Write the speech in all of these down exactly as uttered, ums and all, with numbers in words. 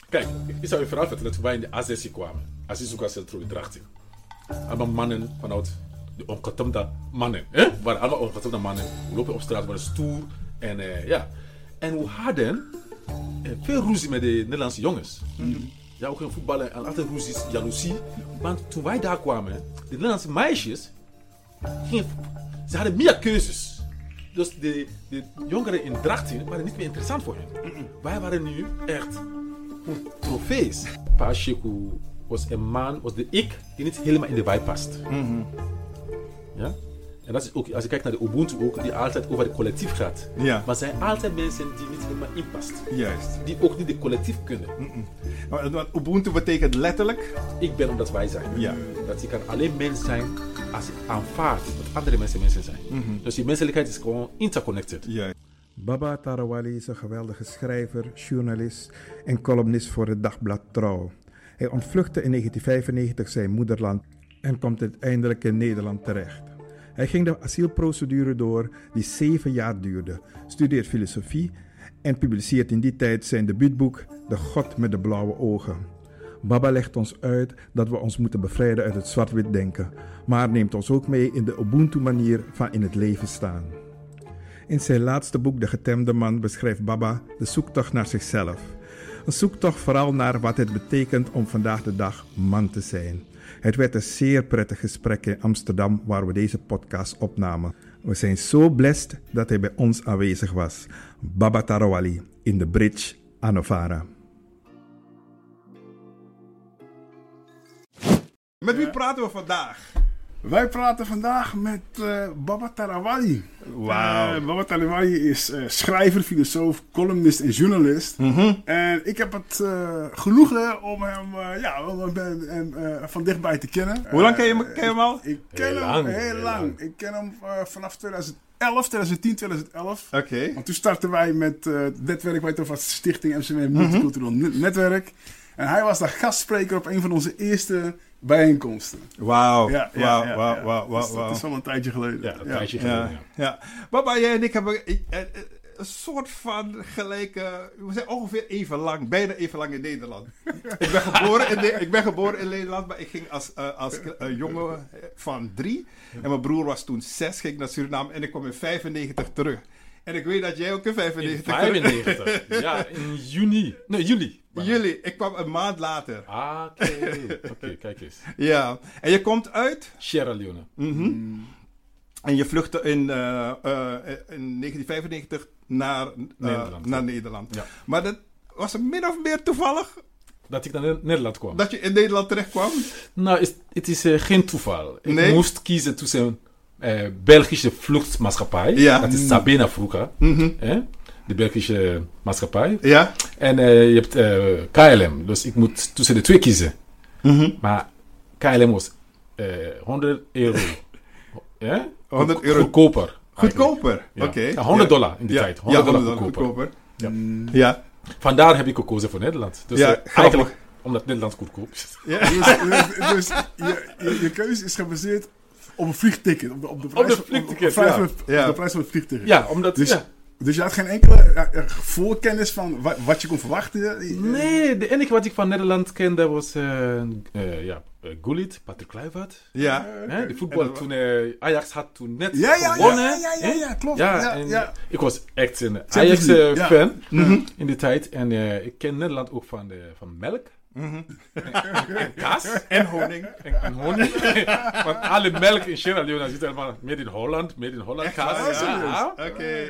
Kijk, ik zou je verhaal vertellen toen wij in de A zes kwamen. Azizuka Centro in Drachten. Allemaal mannen vanuit de ongetemde mannen. Hè? We waren allemaal ongetemde mannen. We lopen op straat, we waren stoer. En uh, ja. En we hadden uh, veel ruzie met de Nederlandse jongens. Mm-hmm. Ja, ook in voetballen en altijd ruzies, jaloezie. Want toen wij daar kwamen, de Nederlandse meisjes, gingen, ze hadden meer keuzes. Dus de, de jongeren in Drachten waren niet meer interessant voor hen. Mm-mm. Wij waren nu echt trofees. Pa Sheku was een man, was de ik die niet helemaal in de wijk past. Mm-hmm. Ja? En dat is ook, als je kijkt naar de Ubuntu ook, die altijd over het collectief gaat. Ja. Maar zijn altijd mensen die niet helemaal inpast. Juist. Die ook niet de collectief kunnen. Maar Ubuntu betekent letterlijk? Ik ben omdat wij zijn. Ja. Dat je kan alleen mens zijn als je aanvaardt dat andere mensen mensen zijn. Mm-hmm. Dus die menselijkheid is gewoon interconnected. Ja. Baba Tarawali is een geweldige schrijver, journalist en columnist voor het dagblad Trouw. Hij ontvluchtte in negentien vijfennegentig zijn moederland en komt uiteindelijk in Nederland terecht. Hij ging de asielprocedure door die zeven jaar duurde, studeert filosofie en publiceert in die tijd zijn debuutboek De God met de blauwe ogen. Baba legt ons uit dat we ons moeten bevrijden uit het zwart-wit denken, maar neemt ons ook mee in de Ubuntu-manier van in het leven staan. In zijn laatste boek De Getemde Man beschrijft Baba de zoektocht naar zichzelf. Een zoektocht vooral naar wat het betekent om vandaag de dag man te zijn. Het werd een zeer prettig gesprek in Amsterdam waar we deze podcast opnamen. We zijn zo blessed dat hij bij ons aanwezig was. Baba Tarawali in de Bridge aan Novara. Met wie praten we vandaag? Wij praten vandaag met uh, Baba Tarawali. Wauw. Uh, Baba Tarawali is uh, schrijver, filosoof, columnist en journalist. Mm-hmm. En ik heb het uh, genoegen om hem, uh, ja, om hem uh, van dichtbij te kennen. Hoe lang ken je hem, ken je hem al? Ik ken heel hem lang, heel, heel lang. lang. Ik ken hem uh, vanaf twintig elf, twintig tien, twintig elf. Oké. Okay. Want toen startten wij met uh, het netwerk, wij toch was Stichting M C M Multicultureel mm-hmm. Netwerk. En hij was daar gastspreker op een van onze eerste bijeenkomsten. Wauw, ja, ja, wauw, ja, wauw, ja. wauw, wauw. Dus dat is wel een tijdje geleden. Ja, een ja. tijdje geleden, ja. ja. ja. Baba, jij en ik hebben een, een, een soort van gelijke... We zijn ongeveer even lang, bijna even lang in Nederland. ik, ben geboren in de, ik ben geboren in Nederland, maar ik ging als, uh, als uh, jongen van drie. En mijn broer was toen zes, ging naar Suriname en ik kwam in vijfennegentig terug. En ik weet dat jij ook in vijfennegentig... In vijfennegentig, ja, in juni. Nee, juli. Juli, ik kwam een maand later. Ah, oké. Okay. Oké, okay, kijk eens. Ja, en je komt uit? Sierra Leone. Mm-hmm. Mm. En je vluchtte in, uh, uh, in negentien vijfennegentig naar uh, Nederland. Naar Nederland. Ja. Maar dat was het min of meer toevallig? Dat ik naar Nederland kwam. Dat je in Nederland terecht kwam? Nou, is, het is uh, geen toeval. Ik nee? moest kiezen tussen een uh, Belgische vluchtmaatschappij. Ja. Dat is Sabena vroeger. Mm-hmm. Eh? De Belgische maatschappij. Ja. En uh, je hebt uh, K L M. Dus ik moet tussen de twee kiezen. Mm-hmm. Maar K L M was uh, honderd euro. ja? honderd euro. Goedkoper. Goedkoper? Ja. Oké. Okay. Ja, honderd dollar in die ja. tijd. honderd ja, dollar honderd goedkoper. goedkoper. Ja. Mm. ja. Vandaar heb ik gekozen voor Nederland. Dus ja, uh, eigenlijk omdat Nederland goedkoop is. Ja. dus dus, dus je, je, je keuze is gebaseerd op een vliegticket. Op de, op de prijs, op de vliegticket, op, op, op, ja. op, op ja. de prijs van het vliegticket. Ja, omdat... Dus, ja. Dus je had geen enkele uh, voorkennis van wat, wat je kon verwachten? Nee, de enige wat ik van Nederland kende was uh, uh, ja, uh, Gullit, Patrick Kluivert. Ja. Uh, okay. De voetbal toen uh, Ajax had toen net ja, ja, gewonnen. Ja, ja, ja, ja, ja klopt. Ja, ja, en ja. Ik was echt een Ajax-fan uh, ja. mm-hmm. in die tijd. En uh, ik ken Nederland ook van, de, van melk. Mm-hmm. en, en kaas. En honing. En, en honing. Want alle melk in Sierra Leone zit helemaal made in Holland. Made in Holland kaas. Ja, oké.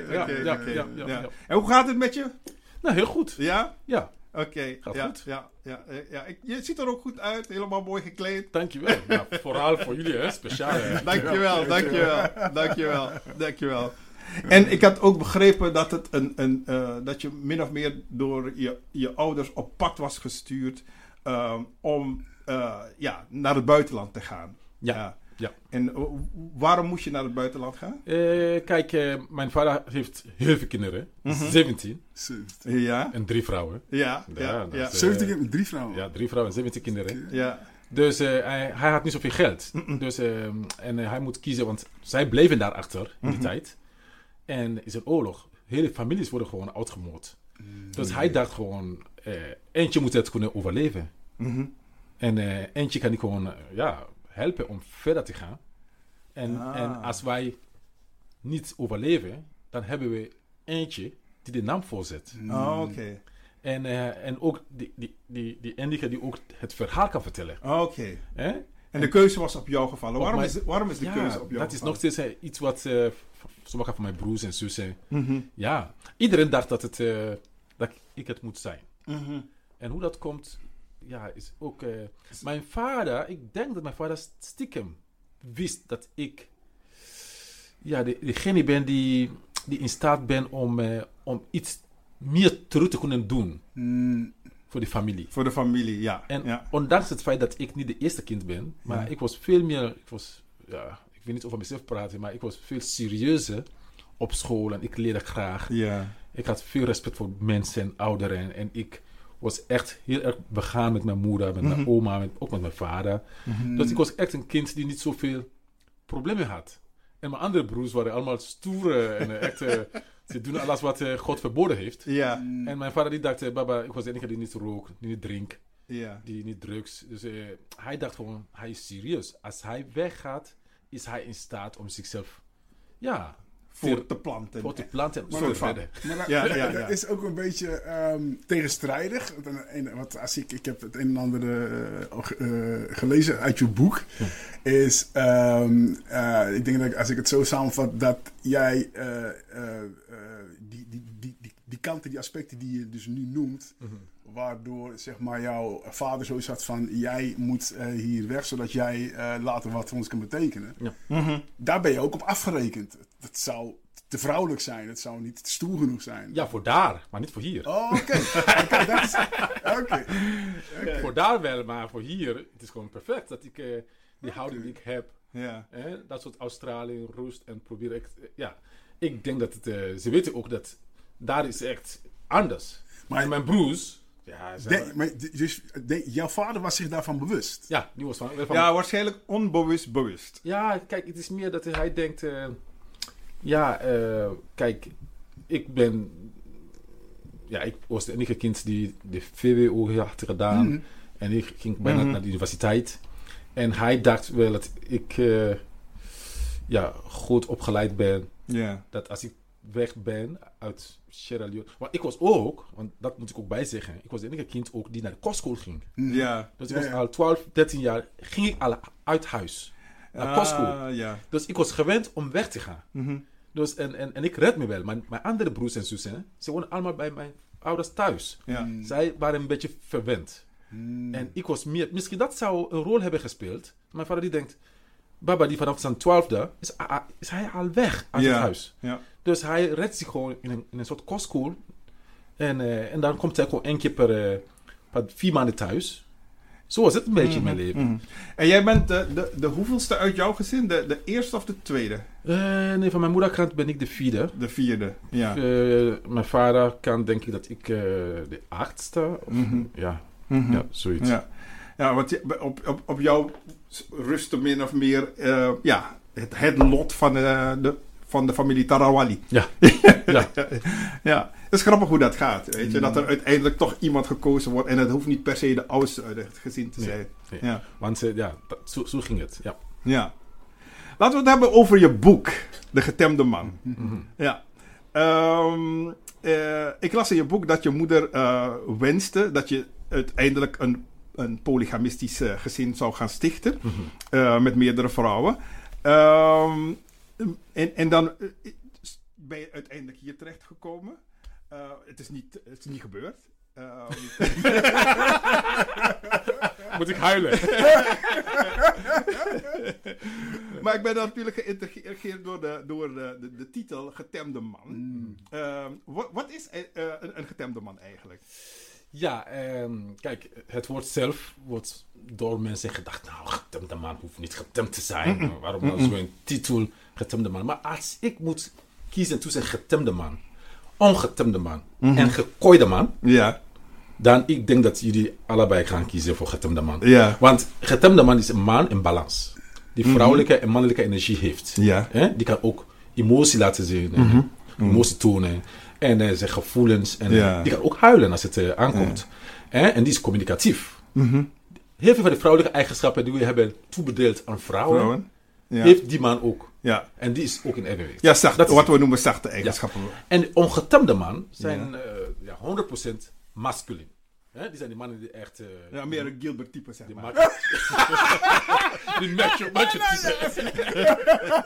En hoe gaat het met je? Nou, heel goed. Ja? Ja. Oké. Okay. Gaat ja, goed. Ja, ja, ja. Je ziet er ook goed uit. Helemaal mooi gekleed. Dankjewel. Nou, vooral voor jullie, hè. Speciaal. Hè. Dankjewel, dankjewel. Dankjewel. Dankjewel. En ik had ook begrepen dat, het een, een, uh, dat je min of meer door je, je ouders op pad was gestuurd um, om uh, ja, naar het buitenland te gaan. Ja. Uh, ja. En uh, waarom moest je naar het buitenland gaan? Uh, kijk, uh, mijn vader heeft heel veel kinderen. Mm-hmm. zeventien. zeventien. Ja. En drie vrouwen. Ja. ja, ja, dus, ja. Uh, zeventien kinderen, drie vrouwen? Ja, drie vrouwen en zeventien kinderen. Ja. Dus uh, hij, hij had niet zoveel geld. Mm-mm. Dus, uh, en uh, hij moet kiezen, want zij bleven daarachter in die mm-hmm. tijd. En is een oorlog. Hele families worden gewoon uitgemoord. Mm. Dus hij dacht gewoon, uh, eentje moet het kunnen overleven. Mhm. En uh, eentje kan die gewoon uh, ja, helpen om verder te gaan. En, Ah. en als wij niet overleven, dan hebben we eentje die de naam voorzet. Oh, oké. En, uh, en ook die, die, die, die enige die ook het verhaal kan vertellen. Oké. Hè? En de keuze was op jou gevallen. Op Waarom, mijn- is, waarom is de Ja, keuze op jou dat is gevallen? nog steeds uh, iets wat uh, v- sommige van mijn broers en zussen... Mhm. Ja, iedereen dacht dat, het, uh, dat ik het moet zijn. Mhm. En hoe dat komt, ja, is ook... Uh, mijn vader, ik denk dat mijn vader stiekem wist dat ik... Ja, de, degene ben die, die in staat ben om, uh, om iets meer terug te kunnen doen Mm, voor de familie. Voor de familie, ja. En ja. ondanks het feit dat ik niet de eerste kind ben, maar Ja. ik was veel meer, ik was, ja, ik wil niet over mezelf praten, maar ik was veel serieuzer op school en ik leerde graag. Ja. Ik had veel respect voor mensen en ouderen en ik was echt heel erg begaan met mijn moeder, met mijn Mhm. oma, met, ook met mijn vader. mm, Dus ik was echt een kind die niet zoveel problemen had. En mijn andere broers waren allemaal stoer en uh, echt, uh, ze doen alles wat uh, God verboden heeft. Ja. mm, En mijn vader die dacht, uh, baba, ik was de enige die niet rookt, die niet drinkt. Ja. Die niet drugs. Dus uh, hij dacht gewoon, hij is serieus. Als hij weggaat, is hij in staat om zichzelf, ja, Voor te planten. voor te planten en Maar zo dat- verder. Maar dat, Ja, dat- ja, dat ja. is ook een beetje ehm, tegenstrijdig. Want een- een- Wat, als ik, ik heb het een en ander eh, al ge- eh, gelezen uit je boek. Is, ehm, eh, ik denk dat ik- als ik het zo samenvat, dat jij eh, eh, eh, die, die, die, die, die kanten, die aspecten die je dus nu noemt. Waardoor zeg maar jouw vader zoiets had van: jij moet eh, hier weg, zodat jij eh, later wat voor ons kan betekenen. Mhm. Daar ben je ook op afgerekend. Dat zou te vrouwelijk zijn, het zou niet stoer genoeg zijn. Ja, voor daar, maar niet voor hier. Oh, oké. Oké, dat is- oké. Voor daar wel, maar voor hier, het is gewoon perfect dat ik uh, die houding die ik heb, Ja. hè, dat soort Australië, rust en probeer echt, uh, ja, ik denk dat het, uh, ze weten ook dat daar is echt anders. Maar- en mijn broers, ja, ze De- hebben- maar, d- dus de- jouw vader was zich daarvan bewust. ja, die was van, van Ja, waarschijnlijk onbewust bewust. Ja, kijk, het is meer dat hij denkt... eh, ja, eh, kijk, ik ben... Ja, ik was de enige kind die de V W O had gedaan. Mhm. En ik ging bijna Mhm. naar de universiteit. En hij dacht wel dat ik... eh, ja, goed opgeleid ben. Ja. Dat als ik weg ben uit Sierra Leone... Want ik was ook, want dat moet ik ook bij zeggen... Ik was de enige kind ook die naar de kostschool ging. Ja. Dus ik Ja, was ja. al twaalf, dertien jaar... ging ik al uit huis. Naar kostschool. Ah, ja. Dus ik was gewend om weg te gaan. Mhm. Dus, en, en, en ik red me wel. Maar mijn andere broers en zussen, hè, ze wonen allemaal bij mijn ouders thuis. Ja. Mm. Zij waren een beetje verwend. Mm. En ik was meer... Misschien dat zou een rol hebben gespeeld. Mijn vader die denkt... Baba die vanaf zijn twaalfde is, a- a- is hij al weg uit Ja. het huis. Ja. Dus hij redt zich gewoon in een, in een soort kostschool. En, eh, en dan komt hij gewoon één keer per, eh, per vier maanden thuis. Zo was het een beetje in mijn leven. Mhm. En jij bent de, de, de hoeveelste uit jouw gezin? De, de eerste of de tweede? Eh, nee, van mijn moederkant ben ik de vierde. De vierde. Ja. Eh, mijn vader kan denk ik dat ik eh, de achtste. Of, Mhm. ja, Mhm. ja, zoiets. Ja, ja want je- op, op, op jou rustte min of meer eh, ja, het, het lot van de, de, van de familie Tarawali. Ja. Ja. Ja, het is grappig hoe dat gaat. Weet je? Dat er uiteindelijk toch iemand gekozen wordt. En het hoeft niet per se de oudste uit het gezin te Nee, zijn. nee. Ja. Want eh, ja, dat- zo, zo ging het. Ja. Ja. Laten we het hebben over je boek, De Getemde Man. Mhm. Ja. Ehm, eh, ik las in je boek dat je moeder eh, wenste dat je uiteindelijk een, een polygamistisch eh, gezin zou gaan stichten. Mhm. eh, met meerdere vrouwen. Ehm, en, en dan eh, ben je uiteindelijk hier terechtgekomen. Eh, het, is niet, het is niet gebeurd. Ehm, Moet ik huilen? maar ik ben natuurlijk geïntrigeerd door de, door de, de, de titel Getemde Man. Ehm, wat, wat is eh, eh, een, een getemde man eigenlijk? Ja, ehm, kijk, het woord zelf wordt door mensen gedacht, nou, getemde man hoeft niet getemd te zijn. Waarom nou zo'n titel, getemde man? Maar als ik moet kiezen tussen getemde man, ongetemde man en gekooide man, Ja. dan ik denk dat jullie allebei gaan kiezen voor getemde man. Ja. Want getemde man is een man in balans. Die vrouwelijke en mannelijke energie heeft. Ja. Hè? Die kan ook emotie laten zien. en Emotie tonen. En En uh, zijn gevoelens. En Ja. uh, die kan ook huilen als het uh, aankomt. Ja. Eh? En die is communicatief. Mm-hmm. Heel veel van de vrouwelijke eigenschappen die we hebben toebedeeld aan vrouwen, Vrouwen. Ja. heeft die man ook. Ja. En die is ook in evenwicht. Ja, zacht, Dat is- wat we noemen zachte eigenschappen. En de ongetemde man zijn Ja. ja. Uh, ja, honderd procent masculin. Hè? Die zijn die mannen die echt... Uh, Ja, meer een Gilbert type, zeg die maar. macho... die macho, macho type.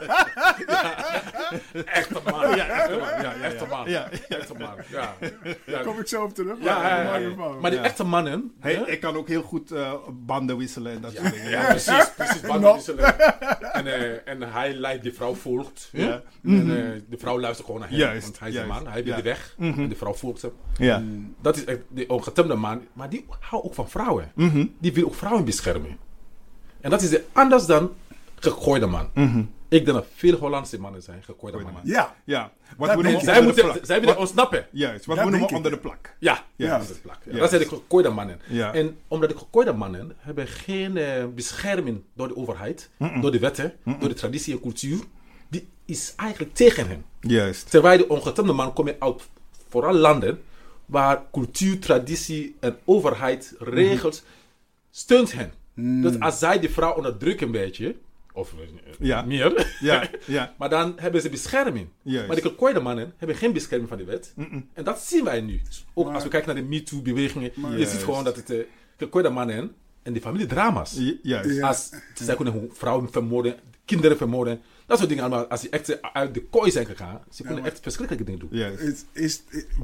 Ja. Echte man. Ja, echte man. Ja, echte man. Ja, Echte man. Ja. Ja. Daar kom ik zo op terug. Ja, ja, ja, maar, ja. maar, maar, Maar die Ja. echte mannen... Hij, hè? hij kan ook heel goed uh, banden wisselen en dat soort dingen. Ja, precies. precies banden wisselen. En, uh, en hij leidt, die vrouw volgt. Ja. Ja. En uh, de vrouw luistert gewoon naar hem. Juist, Want hij is juist. de man. Hij weet Ja. de weg. Mhm. En de vrouw volgt hem. Ja. Dat is echt de ongetemde man. Maar die houdt ook van vrouwen. Mhm. Die wil ook vrouwen beschermen. En dat is de, anders dan gegooide man. Mhm. Ik denk dat veel Hollandse mannen zijn gegooide mannen. ja, Ja. Wat Dat we denk noemen ik. Zij, onder de moeten, plak. zij willen Wat- ontsnappen. Juist, wat Dat we denk noemen ik, onder ja. de plak. Ja, Ja. ja. Dat, is de plak. Ja. Ja. Dat zijn de gegooide mannen. Ja. En omdat de gegooide mannen hebben geen uh, bescherming door de overheid, Mm-mm. door de wetten, Mm-mm. door de traditie en cultuur. Die is eigenlijk tegen hen. Juist. Terwijl de ongetemde man komen uit vooral landen waar cultuur, traditie en overheid, regels steunt hen. Mm. Dus als zij de vrouw onderdrukken een beetje, of uh, Ja. meer, Ja, ja. maar dan hebben ze bescherming. Juist. Maar de gekooide mannen hebben geen bescherming van de wet. Mm-mm. En dat zien wij nu. Ook Maar- als we kijken naar de MeToo-bewegingen. Je Juist. ziet gewoon dat het uh, gekooide mannen en de familiedrama's. Ju- Juist. Ja. Als, zij kunnen hoe vrouwen vermoorden, kinderen vermoorden. Dat soort dingen allemaal. Als ze echt uh, uit de kooi zijn gegaan, ze kunnen maar- echt verschrikkelijke dingen doen. Juist. Is, is,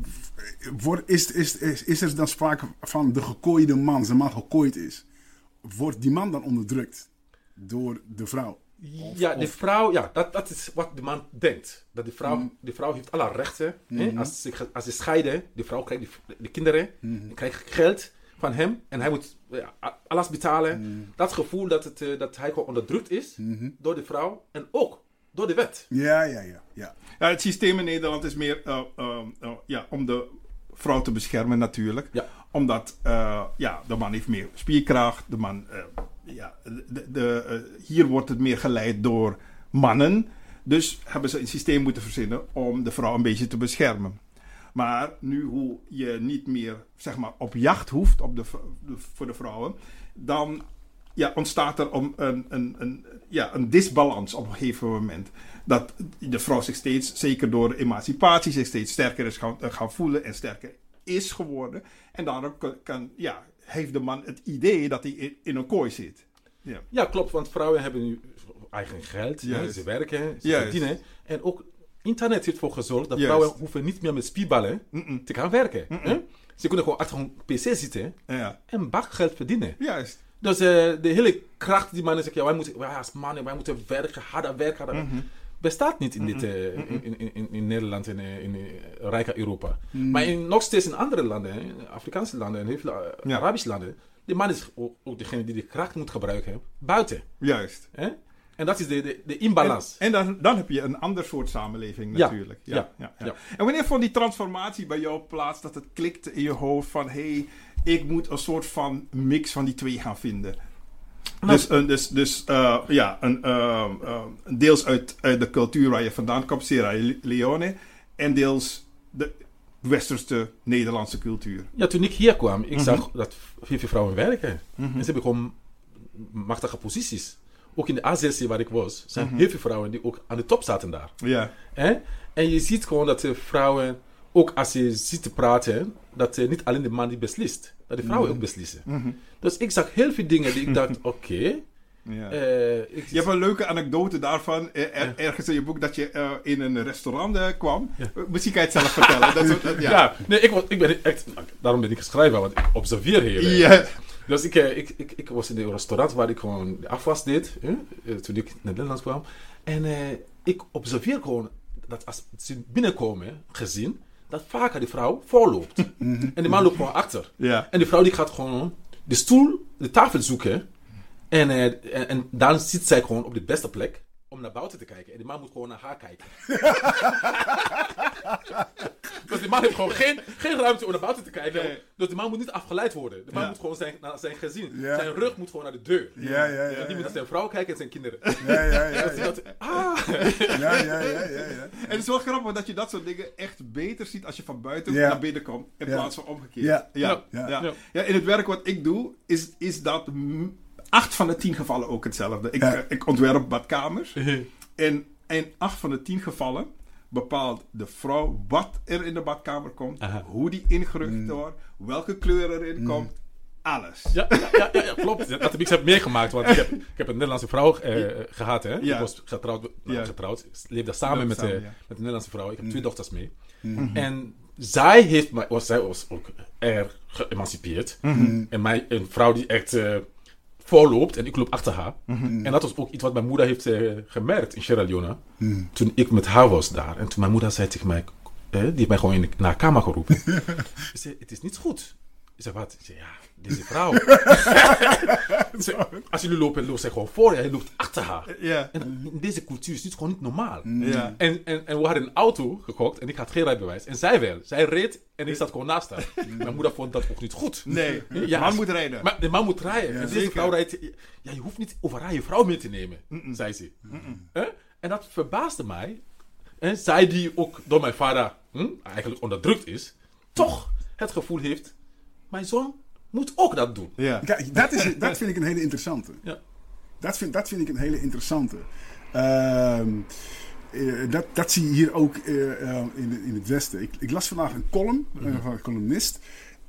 wordt- is, is, is, is er dan sprake van de gekooide man, als de man gekooid is, wordt die man dan onderdrukt door de vrouw? Ja, de vrouw, ja, dat, dat is wat de man denkt. Dat de vrouw, Mm. de vrouw heeft alle rechten. Hè? Mhm. Als, ze, als ze scheiden, de vrouw krijgt de, de kinderen, Mhm. die krijgt geld van hem en hij moet ja, a- alles betalen. Mhm. Dat gevoel dat, het, eh, dat hij gewoon onderdrukt is Mhm. door de vrouw en ook door de wet. Ja, ja, ja. ja. Ja, het systeem in Nederland is meer uh, uh, uh, ja, om de vrouw te beschermen natuurlijk. Ja. Omdat uh, ja, de man heeft meer spierkracht. De man, uh, ja, de, de, uh, hier wordt het meer geleid door mannen. Dus hebben ze een systeem moeten verzinnen om de vrouw een beetje te beschermen. Maar nu hoe je niet meer zeg maar, op jacht hoeft op de, v- de- voor de vrouwen, dan ja, ontstaat er om een, een, een, ja, een disbalans op een gegeven moment. Dat de vrouw zich steeds, zeker door emancipatie, zich steeds sterker is gaan, gaan voelen en sterker is geworden. En daarom kan, kan, ja, heeft de man het idee dat hij in, in een kooi zit. Ja. Ja, klopt, want vrouwen hebben nu eigen geld, hè, Juist. ze werken, ze Juist. verdienen. En ook internet heeft ervoor gezorgd dat Juist. vrouwen hoeven niet meer met spierballen Mm-mm. te gaan werken. Mm-mm. Hè? Ze kunnen gewoon achter een pc zitten Ja. en bakgeld verdienen. Juist. Dus uh, de hele kracht die mannen zeggen, ja, wij moeten, wij als mannen, wij moeten werken, harder werken, harder werken. Mhm. Bestaat niet in, dit, uh, Mm-mm. in, in, in, in Nederland en in, in, in rijke Europa. Mm. Maar in, nog steeds in andere landen, hè, in Afrikaanse landen en heel veel uh, Ja. Arabische landen, de man is ook, ook degene die de kracht moet gebruiken buiten. Juist. Hè? En dat is de, de, de imbalans. En, en dan, dan heb je een ander soort samenleving Ja, natuurlijk. Ja, ja, ja, ja. ja. En wanneer vond die transformatie bij jou plaats dat het klikte in je hoofd van hé, hey, ik moet een soort van mix van die twee gaan vinden? Nou, dus een, dus, dus uh, ja, een, uh, uh, deels uit, uit de cultuur waar je vandaan komt, Sierra Leone, en deels de westerse Nederlandse cultuur. Ja, toen ik hier kwam, ik Mhm. zag dat veel veel vrouwen werken. Mhm. En ze hebben gewoon machtige posities. Ook in de A Z C waar ik was, zijn Mhm. heel veel vrouwen die ook aan de top zaten daar. Ja, Hè? En je ziet gewoon dat de vrouwen, ook als je ziet te praten, dat uh, niet alleen de man die beslist, dat de vrouwen Mhm. ook beslissen. mhm. Dus ik zag heel veel dingen die ik dacht, oké. ja. eh, ik- Je hebt een leuke anekdote daarvan, eh, er- ergens in je boek, dat je uh, in een restaurant uh, kwam. Ja. Uh, Misschien kan je het zelf vertellen. Dat, is- dat- ja. ja. nee, ik, was, ik ben echt, daarom ben ik schrijver, want ik observeer heel erg. Ja. Dus ik, eh, ik, ik, ik was in een restaurant waar ik gewoon de afwas deed, hè, eh, toen ik naar Nederland kwam. En eh, ik observeer gewoon dat als ze binnenkomen, gezien, dat vaker de vrouw voorloopt. En de man loopt gewoon achter. Ja. En de vrouw die gaat gewoon de stoel, de tafel zoeken. En, eh, en, en dan zit zij gewoon op de beste plek. om naar buiten te kijken. En die man moet gewoon naar haar kijken. Dus die man heeft gewoon geen, geen ruimte om naar buiten te kijken. Nee. Dus die man moet niet afgeleid worden. De man Ja. moet gewoon zijn, naar zijn gezin. Ja. Zijn rug moet gewoon naar de deur. Ja, ja, ja. En die moet naar zijn vrouw kijken en zijn kinderen. Ja, ja, ja. Dus Ja, dat, ah. En ja, ja, ja, ja, ja. het is wel grappig dat je dat soort dingen echt beter ziet als je van buiten Ja. naar binnen komt. In Ja. plaats van omgekeerd. Ja. Ja. Ja. Ja. Ja. Ja, in het werk wat ik doe, is, is dat m- acht van de tien gevallen ook hetzelfde. Ik, Ja. eh, ik ontwerp badkamers. En in acht van de tien gevallen bepaalt de vrouw wat er in de badkamer komt, Aha. hoe die ingericht wordt, welke kleur erin komt, alles. Ja, ja, ja, ja, ja, klopt. Dat heb ik zelf meegemaakt. Want ik heb, ik heb een Nederlandse vrouw eh, gehad. Hè? Ja. Ik was getrouwd. Nou, Ja. getrouwd. Ik leefde samen, Leefde met, samen, eh, ja. met een Nederlandse vrouw. Ik heb twee dochters mee. En zij heeft mij, was, zij was ook erg geëmancipeerd. En mij, een vrouw die echt eh, voorloopt en ik loop achter haar. En dat was ook iets wat mijn moeder heeft eh, gemerkt in Sierra Leone. Toen ik met haar was daar. En toen mijn moeder zei tegen mij, eh, die heeft mij gewoon in de, naar haar kamer geroepen. Ze zei, het is niet goed. Ik zei, wat? Ik zei, ja, deze vrouw. Ze, als jullie lopen, loopt zij gewoon voor je. Hij loopt achter haar. Ja. En in deze cultuur is het gewoon niet normaal. Ja. En, en, en we hadden een auto gekocht en ik had geen rijbewijs. En zij wel. Zij reed en ik zat gewoon naast haar. Mijn moeder vond dat ook niet goed. Nee, de Ja, man als- moet rijden. Maar de man moet rijden. en deze zeker. vrouw rijdt... Ja, je hoeft niet overal je vrouw mee te nemen, zei ze. Hè? En dat verbaasde mij. En zij die ook door mijn vader hm, eigenlijk onderdrukt is, toch het gevoel heeft, mijn zoon moet ook dat doen. Ja. Kijk, dat, is, dat vind ik een hele interessante. Ja. Dat vind, dat vind ik een hele interessante. Ehm, eh, dat, dat zie je hier ook eh, eh, in, in het Westen. Ik, ik las vandaag een column eh, van een columnist.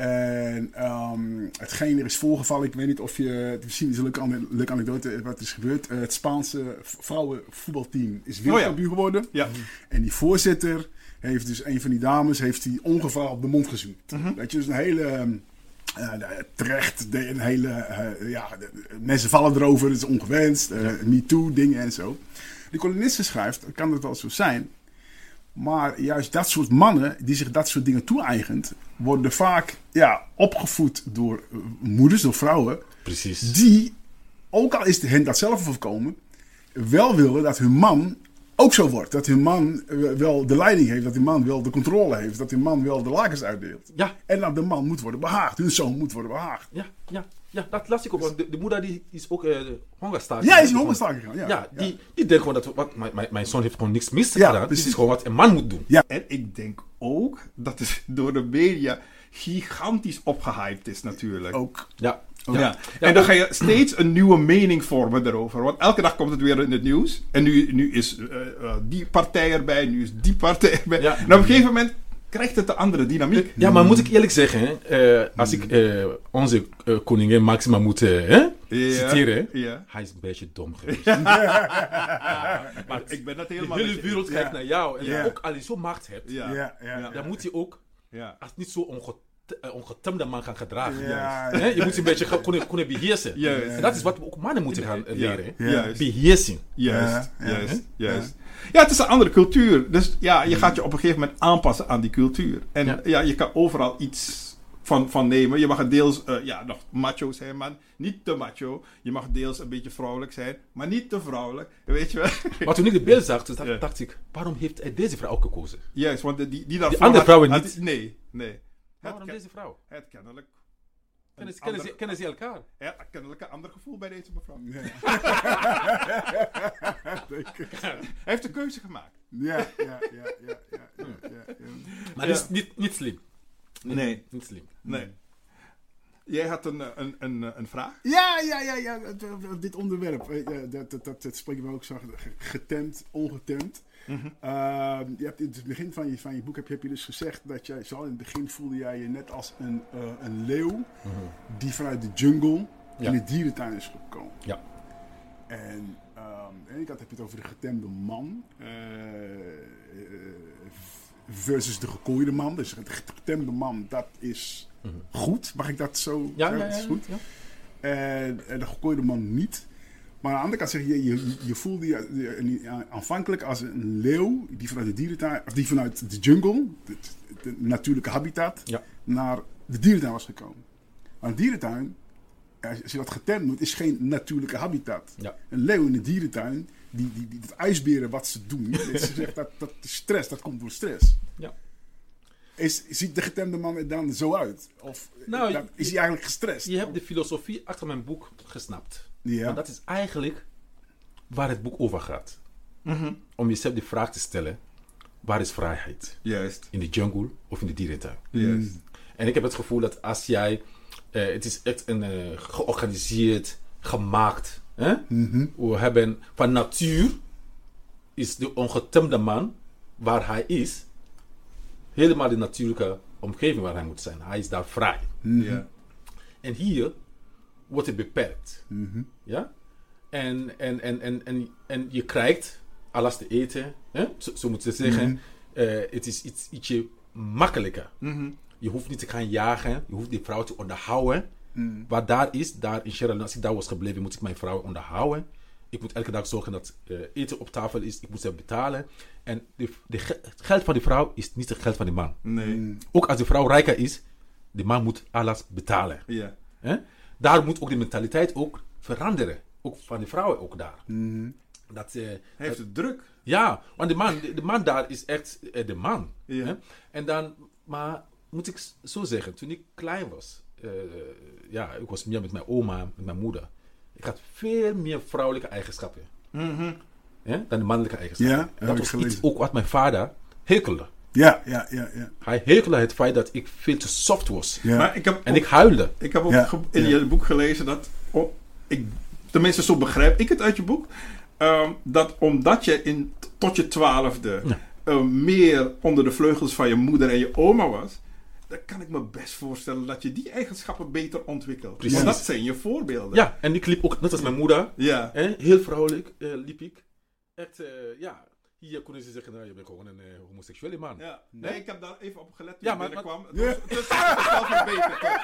En ehm, hetgeen er is voorgevallen, ik weet niet of je... Misschien is een leuke, ane- leuke anekdote wat er is gebeurd. Eh, het Spaanse v- vrouwenvoetbalteam is wereldkampioen geworden. Ja. En die voorzitter heeft dus een van die dames heeft die ongevraagd op de mond gezoend. Weet je, dus een hele... ehm, Uh, terecht, de, een hele, uh, ja, de, de, mensen vallen erover, het is ongewenst, uh, MeToo, dingen en zo. De columniste schrijft, kan dat wel zo zijn, maar juist dat soort mannen die zich dat soort dingen toe-eigent, worden vaak ja, opgevoed door uh, moeders, door vrouwen, Precies. die, ook al is hen dat zelf overkomen, wel willen dat hun man ook zo wordt. Dat hun man uh, wel de leiding heeft, dat hun man wel de controle heeft, dat hun man wel de lakens uitdeelt. Ja. En dat de man moet worden behaagd, hun zoon moet worden behaagd. Ja, ja, ja, dat las ik ook. Want de, de moeder die is ook uh, hongerstaak. Ja, hij is in hongerstaak gegaan. Ja, Ja, die, die denkt gewoon dat wat, mijn, mijn, mijn zoon heeft gewoon niks mis Ja, gedaan. Dit precies. is gewoon wat een man moet doen. Ja. En ik denk ook dat het door de media gigantisch opgehyped is natuurlijk. Ook. Ja. Ja. Ja. En dan ga je steeds een nieuwe mening vormen erover. Want elke dag komt het weer in het nieuws. En nu, nu is uh, uh, die partij erbij, nu is die partij erbij. Ja. En op een gegeven moment krijgt het een andere dynamiek. Ja, maar moet ik eerlijk zeggen, hè, uh, als ik uh, onze uh, koningin Maxima moet uh, hè, Ja. citeren, Ja. hij is een beetje dom geweest. Maar ik ben dat De helemaal hele met je wereld eens. kijkt Ja. naar jou. En Ja. ook als je zo macht hebt, Ja. Ja, ja, ja. dan moet je ook Ja. als niet zo onget uh, ongetemde man gaan gedragen. Ja, Hè, je moet je een beetje gaan kunnen, kunnen beheersen. Juist. En dat is wat we ook mannen moeten gaan uh, Ja. leren. Ja. Juist. Beheersing. Juist, Ja, ja, juist, ja. juist. Ja, het is een andere cultuur. Dus ja, je gaat je op een gegeven moment aanpassen aan die cultuur. En ja, Ja. je kan overal iets van, van nemen. Je mag het deels uh, ja, nog macho zijn, maar niet te macho. Je mag deels een beetje vrouwelijk zijn, maar niet te vrouwelijk. Weet je wel? Maar toen ik de beeld zag, toen dacht, Ja. dacht ik, waarom heeft hij deze vrouw ook gekozen? Juist, want die, die, daarvoor andere had- vrouwen had- niet? Nee, nee. Het, Waarom ken- deze vrouw? het kennelijk. Kennen, een ze- kennen, ander- ze, kennen ze elkaar? Ja, kennelijk een ander gevoel bij deze mevrouw. Hij heeft een keuze gemaakt. Ja, ja, ja, ja, ja, ja, ja, ja. Maar Ja. dat is niet, niet slim. Niet, Nee. Niet slim. Nee. Jij had een, een, een, een vraag? Ja, ja, ja, ja, het- het- dit onderwerp, eh, eh, dat, dat, dat, dat spreken we ook zo, ge- getemd, ongetemd. Uh, je hebt in het begin van je, van je boek heb je, heb je dus gezegd dat jij, zo in het begin voelde jij je net als een, uh, een leeuw die vanuit de jungle Ja. in de dierentuin is gekomen. Ja. En um, aan de ene kant heb je het over de getemde man uh, versus de gekooide man. Dus de getemde man, dat is goed. Mag ik dat zo Ja, zeggen? ja, Dat ja, is goed. ja. En, en de gekooide man niet. Maar aan de andere kant zeg je, je, je voelde je, je, je aanvankelijk als een leeuw die vanuit de dierentuin, of die vanuit de jungle, de, de natuurlijke habitat, Ja. naar de dierentuin was gekomen. Maar een dierentuin als je dat getemd moet, is geen natuurlijke habitat. Ja. Een leeuw in de dierentuin, die, die, die, dat ijsberen wat ze doen, ze zegt dat, dat stress, dat komt door stress. Ja. Is, ziet de getemde man er dan zo uit? Of Nou, dat, is hij eigenlijk gestrest? Je hebt de filosofie achter mijn boek gesnapt. Ja. En dat is eigenlijk waar het boek over gaat. Mm-hmm. Om jezelf de vraag te stellen, waar is vrijheid? Juist. In de jungle of in de dierentuin? Juist. En ik heb het gevoel dat als jij... Uh, het is echt een uh, georganiseerd, gemaakt. Hè? Mm-hmm. We hebben van natuur is de ongetemde man waar hij is helemaal de natuurlijke omgeving waar hij moet zijn. Hij is daar vrij. Mm-hmm. Ja. En hier wordt het beperkt. Mm-hmm. Ja? En, en, en, en, en, en je krijgt alles te eten. Hè? Zo, zo moet je zeggen. Mm-hmm. Uh, het is iets, ietsje makkelijker. Mm-hmm. Je hoeft niet te gaan jagen. Je hoeft die vrouw te onderhouden. Mm. Wat daar is, daar in Sierra Leone, als ik daar was gebleven, moet ik mijn vrouw onderhouden. Ik moet elke dag zorgen dat uh, eten op tafel is. Ik moet ze betalen. En de, de ge- het geld van de vrouw is niet het geld van de man. Nee. Mm. Ook als de vrouw rijker is, de man moet alles betalen. Ja. Hè? Daar moet ook de mentaliteit ook veranderen. Ook van de vrouwen ook daar. Mm-hmm. Dat, uh, Hij heeft het druk. ja, want de man, de, de man daar is echt uh, de man. Ja. Hè? En dan, maar moet ik zo zeggen, toen ik klein was, uh, ja, ik was meer met mijn oma, met mijn moeder. Ik had veel meer vrouwelijke eigenschappen Mm-hmm. hè, dan de mannelijke eigenschappen. Ja, dat heb dat ik was gelezen. iets ook wat mijn vader hekelde. Ja, ja, ja, ja. Hij hekelde het feit dat ik veel te soft was. ja. Maar ik heb En ook- ik huilde. Ik heb ook Ja, ge- in ja. je boek gelezen dat, oh, ik, tenminste zo begrijp ik het uit je boek, ehm, dat omdat je in, tot je twaalfde Ja. eh, meer onder de vleugels van je moeder en je oma was, dan kan ik me best voorstellen dat je die eigenschappen beter ontwikkelt. Precies. Want dat zijn je voorbeelden. Ja, en ik liep ook, net als mijn moeder, Ja. hè, heel vrouwelijk uh, liep ik. Echt, uh, ja, hier kunnen ze zeggen, nou, je bent gewoon een uh, homoseksuele man. Ja. Nee, ik heb daar even op gelet toen Ja, ik maar- binnenkwam. Het Ja. was- het is het is wel verbeterd.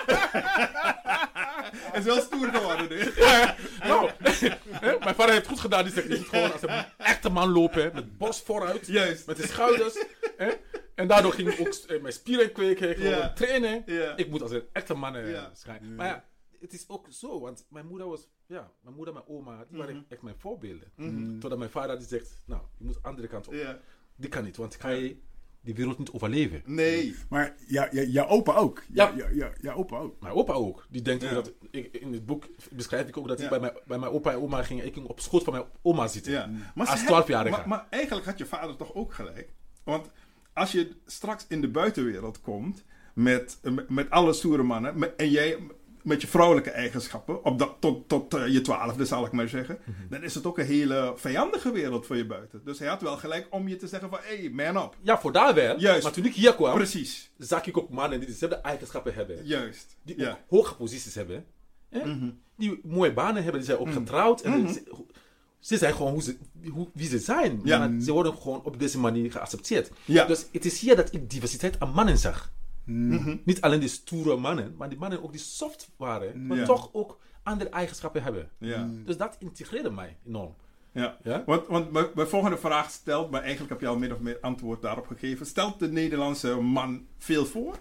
Het is wel stoer geworden nu. Nou, hè, mijn vader heeft goed gedaan. Die zegt, je moet gewoon als een echte man lopen, hè, met borst vooruit, Juist. met de schouders. Hè. En daardoor ging ik ook uh, mijn spieren kweken, gewoon Ja. trainen. Ja. Ik moet als een echte man uh, Ja. schijnen. Maar ja, het is ook zo, want mijn moeder was, ja, mijn moeder, mijn oma, die waren echt mijn voorbeelden. Mhm. Totdat mijn vader die zegt, nou, je moet de andere kant op. Ja. Die kan niet, want ga je die wereld niet overleven. Nee. Maar ja, ja, jouw opa ook. Ja. Ja, ja, ja, jouw opa ook. Mijn opa ook. Die denkt ook Ja. dat, ik, in het boek beschrijf ik ook dat Ja. ik bij mijn, bij mijn opa en oma ging. Ik ging op schoot van mijn oma zitten. Ja. Maar, Als ze twaalfjarige. hebben- maar, maar eigenlijk had je vader toch ook gelijk. Want als je straks in de buitenwereld komt met, met, met alle stoere mannen met- en jij met je vrouwelijke eigenschappen, op dat, tot, tot uh, je twaalfde zal ik maar zeggen, Mhm. dan is het ook een hele vijandige wereld voor je buiten. Dus hij had wel gelijk om je te zeggen van, hé, hey, man up. Ja, voor daar wel. Juist. Maar toen ik hier kwam, Precies. zag ik ook mannen die dezelfde eigenschappen hebben. Juist. Die Ja. ook hoge posities hebben. Hè? Mhm. Die mooie banen hebben. Die zijn ook getrouwd. En ze, ze zijn gewoon hoe ze, hoe, wie ze zijn. Ja. Maar ze worden gewoon op deze manier geaccepteerd. Ja. Dus het is hier dat ik diversiteit aan mannen zag. Mhm. Niet alleen die stoere mannen, maar die mannen ook die soft waren. Maar Ja. toch ook andere eigenschappen hebben. Ja. Dus dat integreerde mij enorm. Ja. Ja? Want, want mijn, mijn volgende vraag stelt, maar eigenlijk heb je al min of meer antwoord daarop gegeven. Stelt de Nederlandse man veel voor?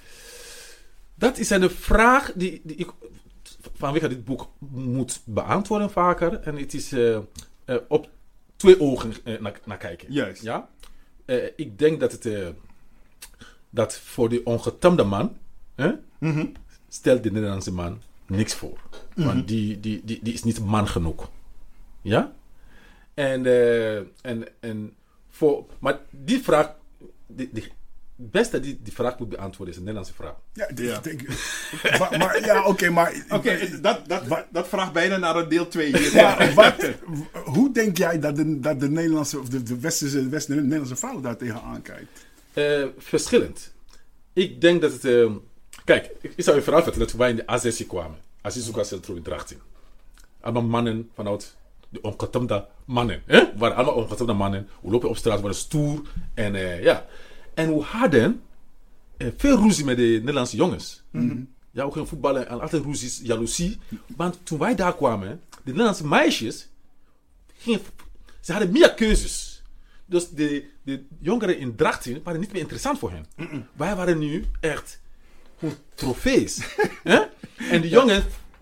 Dat is een vraag die, die ik vanwege dit boek moet beantwoorden vaker. En het is uh, uh, op twee ogen uh, naar, naar kijken. Juist. Ja? Uh, ik denk dat het uh, dat voor de ongetemde man hè, Mhm. stelt de Nederlandse man niks voor. Mhm. Want die, die, die, die is niet man genoeg. Ja? En, uh, en, en voor, maar die vraag, die, die, het beste die die vraag moet beantwoorden is een Nederlandse vraag. Ja, ik Ja. denk... maar, maar, ja, oké, maar... Oké, dat, dat, Wat- dat vraagt bijna naar een deel twee hier. Ja, wat, hoe denk jij dat de, dat de Nederlandse of de, de westerse, West- de Nederlandse vrouw daar tegenaan kijkt? Uh, verschillend. Ik denk dat het... Uh, kijk, ik, ik zou je verhaal vertellen toen wij in de A zes kwamen. Asizuka Centro in Drachten. Allemaal mannen vanuit de ongetemde mannen. Hè? We waren allemaal ongetemde mannen. We lopen op straat, we waren stoer. En uh, ja. En we hadden uh, veel ruzie met de Nederlandse jongens. Mm-hmm. Ja, ook in voetballen en altijd ruzies, jaloezie. Want toen wij daar kwamen, de Nederlandse meisjes, gingen, ze hadden meer keuzes. Dus de, de jongeren in Drachten waren niet meer interessant voor hen. Mm-mm. Wij waren nu echt gewoon trofees. Hè? En de jongens,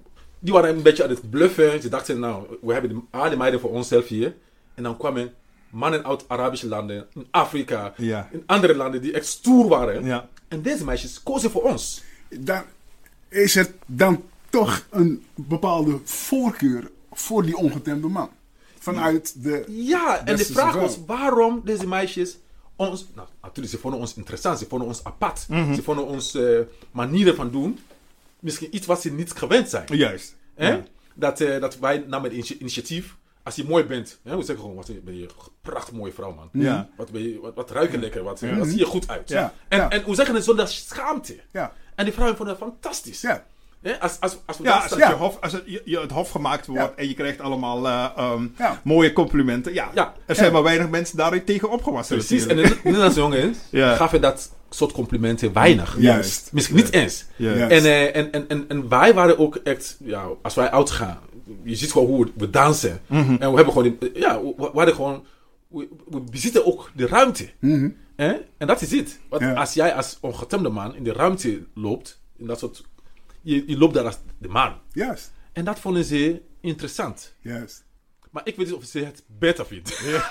die waren een beetje aan het bluffen. Ze dachten, nou, we hebben de, al die meiden voor onszelf hier. En dan kwamen mannen uit Arabische landen, in Afrika, Ja. in andere landen die echt stoer waren. Ja. En deze meisjes kozen voor ons. Dan is er dan toch een bepaalde voorkeur voor die ongetemde man. Vanuit de... Ja, en de Westerse vraag vrouw. was waarom deze meisjes ons... Nou, natuurlijk, ze vonden ons interessant, ze vonden ons apart. Ze vonden onze uh, manieren van doen misschien iets wat ze niet gewend zijn. Juist. Hè? Ja. Dat, uh, dat wij namen het initi- initiatief. Als je mooi bent, hè, we zeggen gewoon, wat ben je een prachtig mooie vrouw, man. Ja. Wat, ben je, wat, wat ruik je lekker, wat, wat zie je goed uit. Ja. En, Ja. en we zeggen het zonder schaamte. Ja. En die vrouwen vonden het fantastisch. Ja. Hè? Als, als, als we Ja, daar als, staan- het Ja. Je, hof, als het, je, je het hof gemaakt wordt Ja. en je krijgt allemaal eh, um, Ja. mooie complimenten. Ja, Ja. er zijn Ja. maar weinig mensen daar tegen opgewassen. Precies, en natuurlijk. de Nederlandse jongens Ja. gaven dat soort complimenten weinig. Juist. Misschien niet eens. Ja. Ja. En, eh, en, en, en, en wij waren ook echt, ja, als wij uitgaan, je ziet gewoon hoe we, we dansen. Mhm. En we hebben gewoon, die- ja, we, we hadden gewoon, we, we bezitten ook de ruimte. Mhm. Hè? En dat is het. Want Ja. als jij als ongetemde man in de ruimte loopt, in dat soort, je, je loopt daar als de man. Juist. En dat vonden ze interessant. Juist. Maar ik weet niet of ze het beter vindt.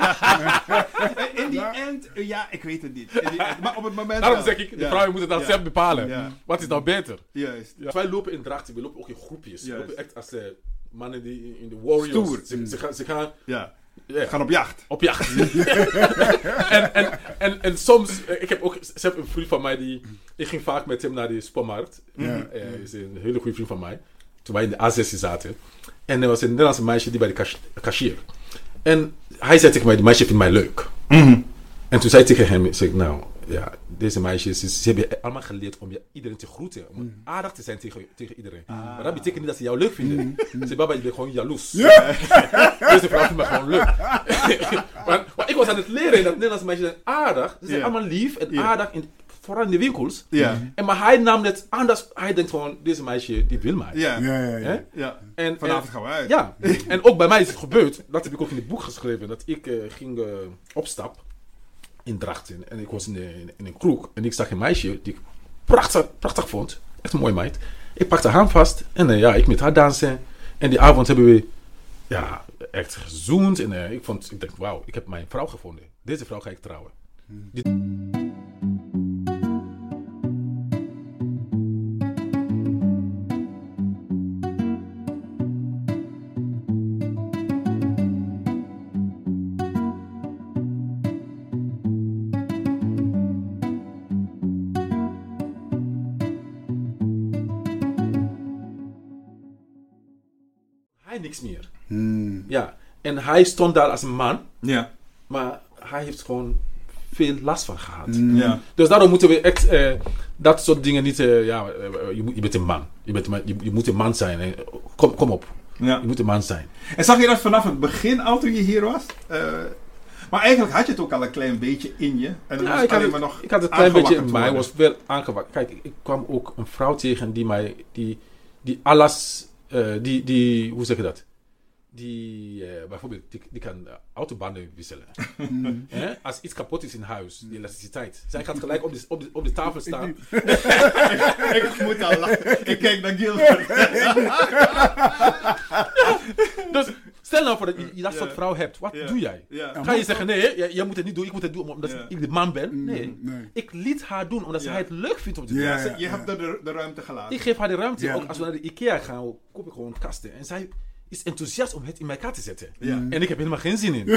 In die end, eh, ja, ik weet het niet. In die end, maar op het moment Daarom wel. zeg ik, de Ja. vrouwen moeten dat Ja. zelf bepalen. Ja. Wat is nou beter? Juist. Ja. Wij lopen in drachten, we lopen ook in groepjes. We Juist. lopen echt als de mannen die in de warriors. Stoer. Ze, ze, gaan, ze gaan Ja. ja, Gaan op jacht. op jacht. en, en, en, en soms, eh, ik heb ook zelf een vriend van mij die, ik ging vaak met hem naar de supermarkt. Ja. Hij is een hele goede vriend van mij. Toen wij in de A zes zaten. En er was een Nederlandse meisje die bij de cas- cashier. En hij zei tegen mij, die meisje vindt mij leuk. En toen zei ik tegen hem, zeg ik, nou, ja, deze meisjes, ze, ze hebben allemaal geleerd om je, iedereen te groeten. Om aardig te zijn tegen, tegen iedereen. Maar dat betekent niet dat ze jou leuk vinden. Ze zeggen, baba, je bent gewoon jaloers. Deze vrouw vindt mij gewoon leuk. maar, maar ik was aan het leren dat Nederlandse meisjes zijn aardig. Ze zijn Ja. allemaal lief en Ja. aardig, in, vooral in de winkels. Ja. En maar hij nam het anders. Hij denkt gewoon, deze meisje, die wil mij. Ja. Ja, ja, Hè? ja. Ja. En, Vanavond en- gaan we uit. ja, en ook bij mij is het gebeurd. Dat heb ik ook in het boek geschreven. Dat ik eh, ging eh, op stap in Drachten. En ik was in, de, in, in een kroeg. En ik zag een meisje die ik prachtig, prachtig vond. Echt een mooi meid. Ik pakte haar hand en eh, ja, ik met haar dansen. En die avond hebben we ja, echt gezoend. En eh, ik, vond, ik dacht, wauw, ik heb mijn vrouw gevonden. Deze vrouw ga ik trouwen. Die- hij niks meer. Hmm. Ja, en hij stond daar als een man. Ja. Maar hij heeft gewoon veel last van gehad. Ja. Dus daarom moeten we echt eh, dat soort dingen niet... eh, ja, eh, je, moet, je bent een man. Je, bent, een man- je, je moet een man zijn. hè. Kom, kom op. Ja. Je moet een man zijn. En zag je dat vanaf het begin al toen je hier was? Eh, maar eigenlijk had je het ook al een klein beetje in je. En dan Ja, was ik, had alleen het, maar nog ik had het een klein beetje in aangewakkerd mij. worden. was wel aangewakkerd. Kijk, ik, ik kwam ook een vrouw tegen die mij... Die, die alles... eh, die, die... Hoe zeg je dat? Die eh, bijvoorbeeld, die, die kan eh, autobanden wisselen. Hè? Als iets kapot is in huis, die elektriciteit. Zij gaat gelijk op de, op de, op de tafel staan. Ik moet al lachen. Ik kijk naar Gilbert. Dus stel nou voor dat je, je dat Ja. soort vrouw hebt. Wat Ja. doe jij? Ja. Ga je zeggen, nee, jij, jij moet het niet doen, ik moet het doen omdat Ja. ik de man ben? Nee. Nee. Ik liet haar doen omdat Ja. zij het leuk vindt om te doen. Ja, Ze- ja. Je hebt er de, de ruimte gelaten. Ik geef haar de ruimte. Ja. Ook als we naar de IKEA gaan, koop ik gewoon kasten. En zij is enthousiast om het in elkaar te zetten. Ja. En ik heb helemaal geen zin in.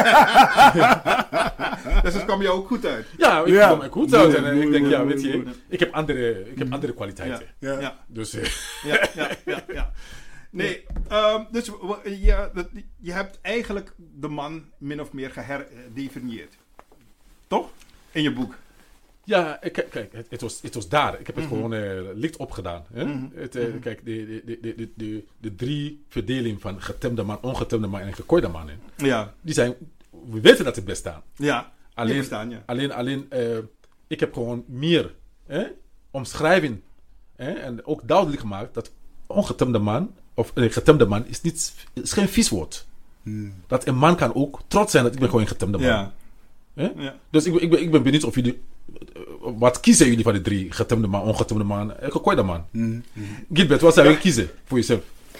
Dus het kwam je ook goed uit. Ja, ik Ja. kom er goed uit. En Mooi, eh, ik mooi, denk, ja, mooi, weet je, mooi. ik heb andere, ik heb andere kwaliteiten. Ja. Ja. Dus eh, Ja, ja, ja, ja. Nee, ehm, dus w- je, dat- je hebt eigenlijk de man min of meer geherdefinieerd. Toch? In je boek. ja, ik- kijk, kijk het, het, was, het was daar. Ik heb het Mhm. gewoon eh, licht opgedaan. Hè? Mhm. Het, eh, Kijk, de, de, de, de, de, de drie verdeling van getemde man, ongetemde man en gekooide man, hè, Ja. die zijn, we weten dat het bestaan. Ja. Alleen, bestaan, ja. alleen, alleen eh, ik heb gewoon meer hè, omschrijving hè, en ook duidelijk gemaakt dat ongetemde man, of een getemde man, is, niet, is geen vies woord. Hmm. Dat een man kan ook trots zijn dat ik ben gewoon een getemde man. Ja. Hè? Ja. Dus ik, ben- ik, ben, ik ben benieuwd of jullie, eh, wat kiezen jullie van de drie? Getemde man, ongetemde man en gekooide man. Hmm. Gilbert, wat zou je kiezen voor jezelf?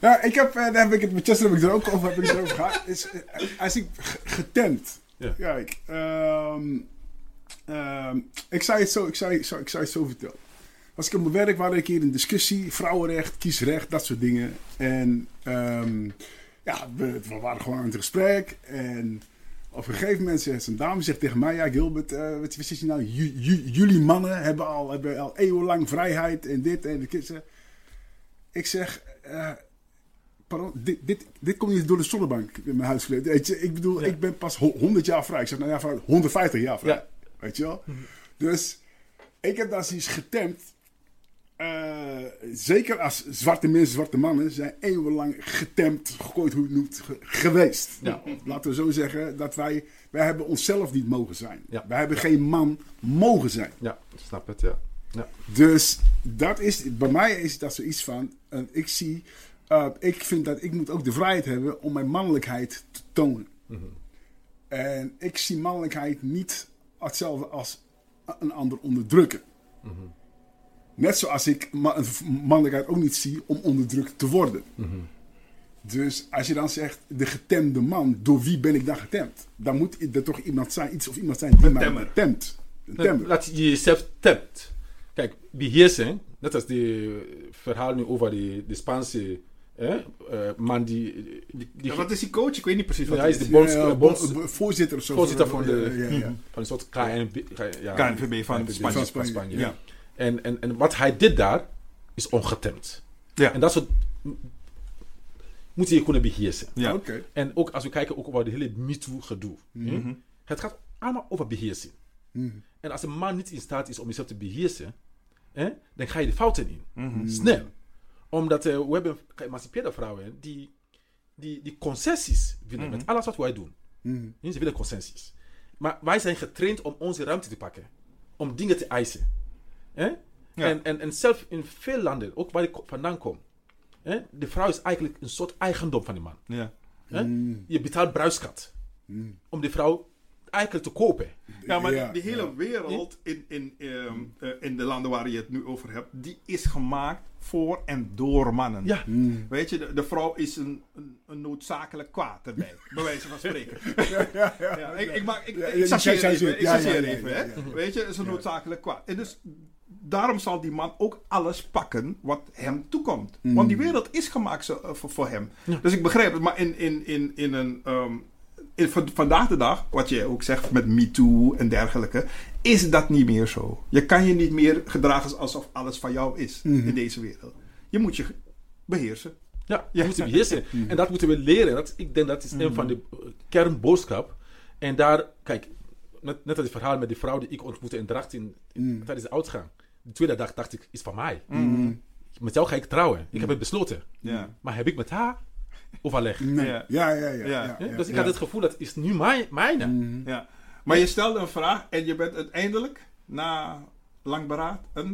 Ja, ik heb, uh, daar heb ik het met Chester heb ik er ook over, heb ik het over gehad. Is, uh, als ik g- getemd. Ja. Kijk, um, um, ik zou het zo, ik zou, ik zou, ik zou het zo vertellen. Als ik op mijn werk waren, een keer een discussie, vrouwenrecht, kiesrecht, dat soort dingen. En um, ja, we, we waren gewoon aan het gesprek. En op een gegeven moment zegt een dame zegt tegen mij, ja Gilbert, uh, wat is je nou? J- j- jullie mannen hebben al, hebben al eeuwenlang vrijheid en dit en dat. Ik zeg, uh, pardon, dit, dit, dit komt niet door de zonnebank in mijn huis geleefd. Weet je, ik bedoel, ja. ik ben pas honderd jaar vrij. Ik zeg, nou ja, honderdvijftig jaar vrij. Ja. Weet je wel? Mm-hmm. Dus ik heb daar zoiets getemd. Uh, zeker als zwarte mensen, zwarte mannen, zijn eeuwenlang getemd, gegooid, hoe je het noemt, ge- geweest. Ja. Laten we zo zeggen, dat wij, wij hebben onszelf niet mogen zijn. Ja. Wij hebben ja. geen man mogen zijn. Ja, ik snap het, ja. ja. Dus dat is, bij mij is dat zoiets van, uh, ik zie, uh, ik vind dat ik moet ook de vrijheid hebben om mijn mannelijkheid te tonen. Mm-hmm. En ik zie mannelijkheid niet hetzelfde als een ander onderdrukken. Mm-hmm. Net zoals ik ma- mannelijkheid ook niet zie om onderdrukt te worden. Mm-hmm. Dus als je dan zegt, de getemde man, door wie ben ik dan getemd? Dan moet er toch iemand zijn, iets of iemand zijn die mij temt. Dat je jezelf temt. Kijk, beheersing, net als die verhaal nu over die, de Spaanse eh, uh, man die... die, die ja, wat is die coach? Ik weet niet precies wat ja, hij is. de bonds, ja, ja, bonds, bonds, voorzitter of zo. Voorzitter van, de, ja, ja, ja. van een soort K N V B, ja, K N V B van, van Spanje. Spanje. Van Spanje ja. En, en, en wat hij dit daar, is ongetemd. Ja. En dat soort... moet je kunnen beheersen. Ja. Okay. En ook als we kijken ook over de hele MeToo gedoe. Mm-hmm. Hm? Het gaat allemaal over beheersing. Mm-hmm. En als een man niet in staat is om jezelf te beheersen, hè, dan ga je de fouten in. Mm-hmm. Snel. Omdat uh, we hebben geëmancipeerde vrouwen die, die, die concessies willen mm-hmm. met alles wat wij doen. Mm-hmm. Ze willen concessies. Maar wij zijn getraind om onze ruimte te pakken. Om dingen te eisen. Hè? Ja. En, en, en zelf in veel landen, ook waar ik vandaan kom, hè, de vrouw is eigenlijk een soort eigendom van die man. Ja. Hè? Mm. Je betaalt bruidskat. Mm. Om de vrouw eigenlijk te kopen. Ja, maar ja, die hele ja. wereld in, in, um, uh, in de landen waar je het nu over hebt, die is gemaakt voor en door mannen. Ja. Mm. Weet je, de, de vrouw is een, een, een noodzakelijk kwaad erbij, bij wijze van spreken. ja, ja, ja, ja, ik, ik, maak, ik, ik, ik chargeer even, ik chargeer even, hè. Weet je, het is een noodzakelijk kwaad. En dus daarom zal die man ook alles pakken wat hem toekomt. Mm. Want die wereld is gemaakt zo, uh, voor, voor hem. Ja. Dus ik begrijp het, maar in, in, in, in een... Um, in, v- vandaag de dag, wat je ook zegt met MeToo en dergelijke, is dat niet meer zo. Je kan je niet meer gedragen alsof alles van jou is mm. in deze wereld. Je moet je beheersen. Ja, je ja. moet je beheersen. Mm. En dat moeten we leren. Dat, ik denk dat is mm. een van de kernboodschap. En daar, kijk, net, net als het verhaal met die vrouw die ik ontmoette in Dracht in, in, mm. tijdens de uitgang. De tweede dag dacht ik, is van mij. Mm. Met jou ga ik trouwen. Ik mm. heb het besloten. Yeah. Maar heb ik met haar overleg? Nee. Ja, ja, ja. ja, ja, ja. Dus ik ja. had het gevoel, dat is nu mijn, mijne. Mm. Ja. Maar je stelde een vraag en je bent uiteindelijk, na lang beraad, een